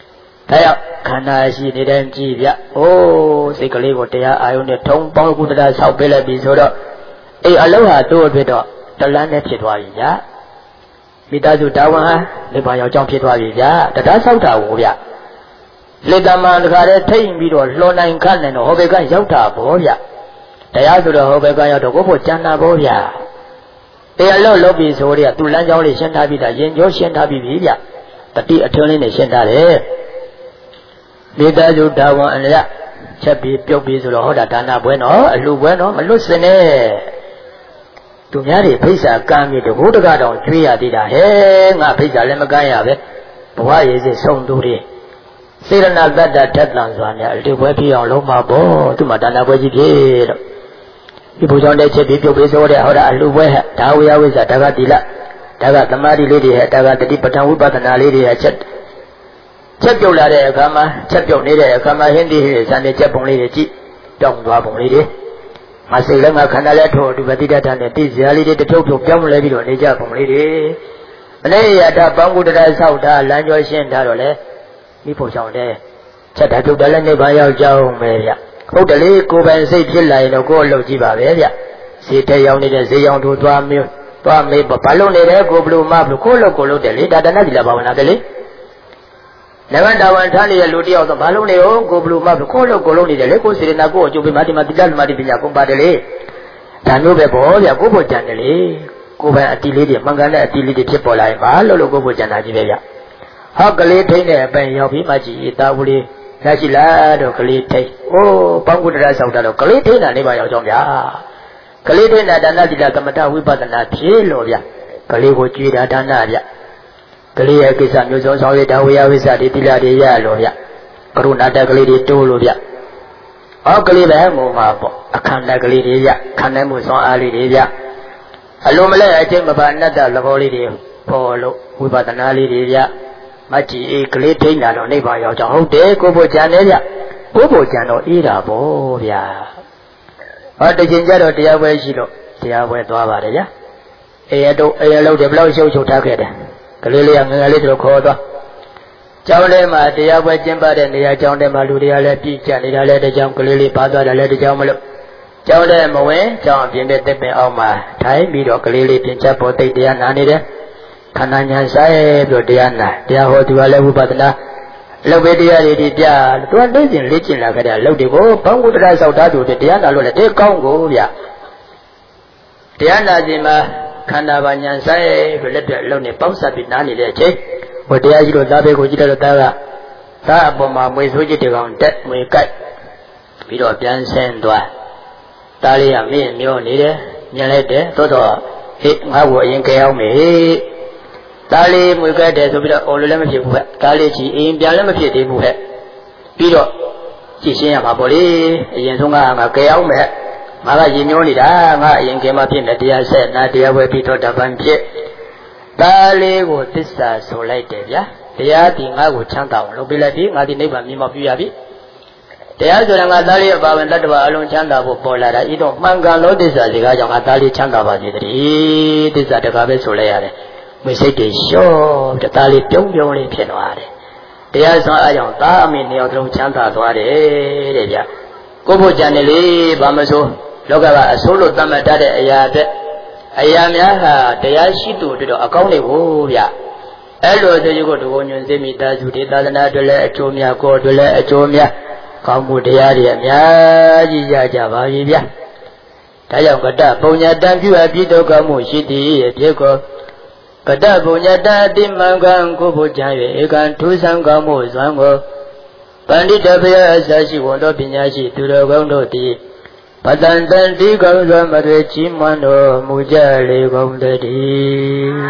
B: Kayak karena asyik ni dan jimat. Oh, sekali ko dia ayun ni thong pang ku dah sau bela bisoda. Eh, aloha tu bedo. Telan niผิด သွားပြီဗျာ. မိသားစုတာဝန်ဟာလေပါရောက်ကြောင်းဖြစ်သွားပြီဗျာ. တရားဆောက်တာကိုဗျာ. လေတမန်တခါတည်းထိတ်ပြီးတော့လှော်နိုင်ခတ်နိုင်တော့ဟောဘက်ကရောက်တာဗောဗျာ. တရားဆိုတော့ဟောဘက်ကရောက်တော့ကိုဖို့ကျန်တာဗောဗျာ. တရားလို့လုပ်ပြီးဆိုတော့သူလမ်းကြောင်းလေးရှင်းထားပြီးတာရင်ကျိုးရှင်းထားပြီးပြီဗျတတိအထွန်းလေးနဲ့ရှင်းထားတယ်မိသားစုတာဝန်အလျက်ချက်ပြီးပြုတ်ပြီးဆိုတော့ဟောတာဒါနပွဲနော်အလှပွဲနော်မလွတ်စင်နဲ့သူများတွေဖိတ်စာကမ်းပြီးတကူတကတောင်ကျွေးရသေးတာဟဲ့ငါဖိတ်စာလည်းမကမ်းရပဲဘဝရည်စစ်ဆုံးသူတွေစေရနာတတ္တထက်တန်စွာများအလှပွဲပြအောင်လုံးမှာပေါ့သူမှဒါနပွဲကြီးဖြစ်တော့ဒီဘုရားတဲ့ချက်ပြီးပြုတ်ပြီးဆိုတဲ့ဟောတာအလှပွဲဟဲ့ဒါဝိယဝိဇ္ဇာဒါကတိလဒါကသမာဓိလေးတွေဟဲ့ဒါကတတိပဋ္ဌာန်ဝိပဿနာလေးတွေဟဲ့ချက်ချက်ပြုတ်လာတဲ့အခါမှာချက်ပြုတ်နေတဲ့အခါမှာဟင်းဒီဟင်းစံတဲ့ချက်ပုံလေးတွေကြည့်တောင်းသွားပုံလေးတွေမစိတ်လည်းငါခန္ဓာလည်းထို့ဒီပတိတ္တနဲ့တိဇာလေးတွေတဖြုတ်ဖြုတ်ပြောင်းလဲပြီးတော့နေကြပုံလေးတွေမနေ့ရတာပန်းကုတ္တရဆောက်တာလမ်းကျော်ရှင်းတာတော့လေမိဖို့ဆောင်တဲ့ချက်တာပြုတ်တယ်လည်းနေပါရောက်ကြောင်းပဲဗျဟုတ်တယ်လေကိုယ်ပိုင်စိတ်ဖြစ်လာရင်တော့ကိုယ်အလုပ်ကြည့်ပါပဲဗျဈေးတဲ့ရောက်နေတဲ့ဈေးရောက်တို့သွားမျိုးသွားမေးဘာလို့နေတယ်ကိုဘလို့မဘလို့ကိုယ်လို့ကိုယ်လို့တယ်လေဒါတဏှတိလာဘာဝနာတယ်လေနဂတာဝန်ထားနေတဲ့လူတယောက်တော့ဘာလို့နေအောင်ကိုဘလို့မဘလို့ကိုယ်လို့ကိုယ်လို့နေတယ်လေကိုယ်စေရနာကိုအကျိုးပေးမှဒီမှာတိတ္တမတိပညာကုန်ပါတယ်လေဒါမျိုးပဲပေါ့ဗျကိုယ်ဖို့ကြံတယ်လေကိုယ်ပိုင်အတီလေးတွေမှန်ကန်တဲ့အတီလေးတွေဖြစ်ပေါ်လာရင်ဘာလို့လို့ကိုယ်ဖို့ကြံတာကြီးပဲဗျဟောကလေးထိန်းတဲ့အပိုင်ရောက်ပြီးမှကြည်တာဘူးလေးရရှိလားတော့ကလေးထိန်းအိုးပန်းကုတ္တရဆောက်တာတော့ကလေးထိန်းတာနေပါရောက်ကြောင်းဗျာကလေးထိန်းတာဒါနတိလကမ္မထဝိပဿနာဖြစ်လို့ဗျကလေးကိုကြွေးတာဒါနဗျကလေးရဲ့ကိစ္စမျိုးစုံဆောင်ရတာဝိယဝိဇ္ဇာတိတိလာတွေရလို့ဗျကရုဏာတကလေးတွေတိုးလို့ဗျဟောကလေးပဲမို့မှာပေါ့အခန္ဓာကလေးတွေရခန္ဓာမှုဆောင်အားလေးတွေဗျအလိုမလဲအချင်းမပါအနတ္တသဘောလေးတွေပေါ်လို့ဝိပဿနာလေးတွေဗျမကြည့်အေးကလေးထိန်းတာတော့နိဗ္ဗာန်ရောက်ကြဟုတ်တယ်ကိုဖို့ကြံတယ်ဗျကိုဖို့ကြံတော့အေးတာပေါ့ဗျာဟောတချိန်ကျတော့တရားပွဲရှိလို့တရားပွဲသွားပါတယ်ဗျာအေးတော့အေးလို့တယ်ဘလောက်ရှုပ်ရှုပ်ထားခဲ့တယ်ကလေးလေးကငငယ်လေးတို့ခေါ်သွားကျောင်းထဲမှာတရားပွဲကျင်းပတဲ့နေရာကျောင်းထဲမှာလူတွေကလည်းပြည့်ကျနေတာလည်းတကြောင်ကလေးလေးပါသွားတယ်လည်းတကြောင်မလို့ကျောင်းထဲမဝင်ကျောင်းအပြင်တဲ့တစ်ပင်အောက်မှာထိုင်ပြီးတော့ကလေးလေးပြင်ချက်ပေါ်သိတရားနာနေတယ်ခန္ဓာညာဆိုင်ပြီးတော့တရားနာတရားဟောသူကလည်းဝိပဿနာလောက်ပဲတရားတွေဒီပြသူကသိစဉ်လေ့ကျင့်လာကြတဲ့လောက်တွေကိုဘုံကုတ္တရဆောက်ထားသူတရားနာလို့လည်းတေးကောင်းကိုဗျတရားနာခြင်းမှာခန္ဓာပါညာဆိုင်ပြီးလက်ပြလုံးနဲ့ပေါက်ဆက်ပြီးနားနေတဲ့အချိန်ဟိုတရားကြီးတို့သားဘေးကိုကြည့်တော့သားကသားအပေါ်မှာမွေဆိုးကြီးတကောင်တက်မွေကြိုက်ပြီးတော့ပြန်ဆင်းသွားသားလေးကမင်းမျောနေတယ်မြင်လိုက်တယ်သို့တော့ဟေ့ငါ့ကိုအရင်ကြဲအောင်မေသားလေးမွေကြိုက်တယ်ဆိုပြီးတော့အော်လို့လည်းမဖြစ်ဘူးဟဲ့သားလေးကြီးအရင်ပြန်လည်းမဖြစ်သေးဘူးဟဲ့ပြီးတော့ကြည့်ရှင်းရမှာပေါ့လေအရင်ဆုံးကငါကြဲအောင်မေငါကရင်မျောနေတာငါအရင်ကမှဖြစ်နေတရားဆက်နာတရားဝဲပြီးတော့တပံဖြစ်သားလေးကိုသစ္စာဆိုလိုက်တယ်ဗျာတရားဒီငါ့ကိုချမ်းသာအောင်လုပ်ပေးလိုက်ပြီငါဒီနိဗ္ဗာန်မြင်မောက်ပြရပြီတရားဆိုတာငါသားလေးအပါဝင်တတ္တဝါအလုံးချမ်းသာဖို့ပေါ်လာတာဤတော့မှန်ကန်လို့သစ္စာစကားကြောင့်ငါသားလေးချမ်းသာပါစေတည်းသစ္စာတကားပဲဆိုလိုက်ရတယ်မိစိတ်တွေလျှော့တဲ့သားလေးပြုံးပြုံးလေးဖြစ်သွားတယ်တရားဆောင်အားကြောင့်သားအမေနှစ်ယောက်လုံးချမ်းသာသွားတယ်တဲ့ဗျာကိုဖို့ကြံတယ်လေဘာမဆိုလောကကအဆိုးလို့သတ်မှတ်တတ်တဲ့အရာအတွက်အရာများဟာတရားရှိသူတို့တော့အကောင်းနေဖို့ဗျအဲ့လိုဆိုရင်ကိုဒုဝညွန်စေမိသားစုတွေသာသနာတွေလည်းအကျိုးများကိုယ်တွေလည်းအကျိုးများကောင်းမှုတရားတွေအများကြီးရကြပါပြီဗျဒါကြောင့်ကတ္တပုံညာတံပြုအပ်ပြီးဒုက္ခမှုရှိသည်အဖြစ်ကိုကတ္တပုံညာတံအတိမံကံကိုဖို့ကြံ၍ဧကံထူးဆန်းကောင်းမှုစွမ်းကိုပန္တိတဘုရားအစရှိဝန်တော်ပညာရှိသူတော်ကောင်းတို့သည်ပတန်တန်ဒီကောင်းစွာမတွေချီးမွမ်းတော်မူကြလေကုန်တည်း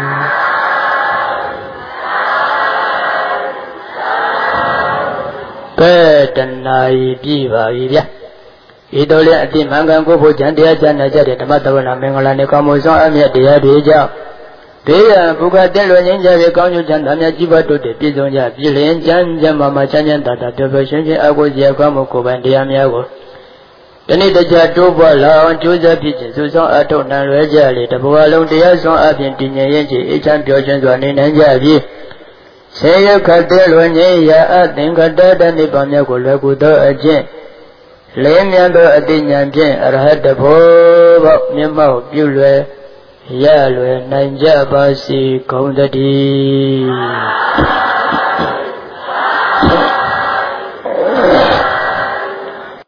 B: ကဲတဏှာကြီးပြပါပြီဗျဤတော်လည်းအတိမင်္ဂန်ကိုဖို့ကျန်တရားကျမ်းနာကြတဲ့ဓမ္မသဝနာမင်္ဂလာနဲ့ကောင်းမှုဆောင်အမြတ်တရားတွေကြောင့်ဘေးရန်ဘုရားတက်လွယ်ငင်းကြပြီးကောင်းကျိုးချမ်းသာများကြီးပွားတိုးတက်ပြည့်စုံကြပြည်လင်ကျမ်းကျမ်းမာမာချမ်းချမ်းသာသာပျော်ပျော်ရွှင်ရွှင်အကုသိုလ်ကောင်းမှုကိုယ်ပိုင်တရားများကိုဒီနေ့တခြားတိုးပွားလာအောင်ကြိုးစားဖြစ်ခြင်းစုဆောင်အထောက်နိုင်လွယ်ကြလေတဘဝလုံးတရားဆောင်အပြင်တည်ငြိမ်ရင်ချေအေးချမ်းပျော်ရွှင်စွာနေနိုင်ကြပြီးဆေယခတ်တဲ့လွန်ငင်းရာအသင်္ကတတနိဗ္ဗာန်မြတ်ကိုလွယ်ကူသောအကျင့်လေးမြတ်သောအတိညာဖြင့်အရဟတဘောပေါမြတ်မောက်ပြုလွယ်ရလွယ်နိုင်ကြပါစေကုန်သတည်း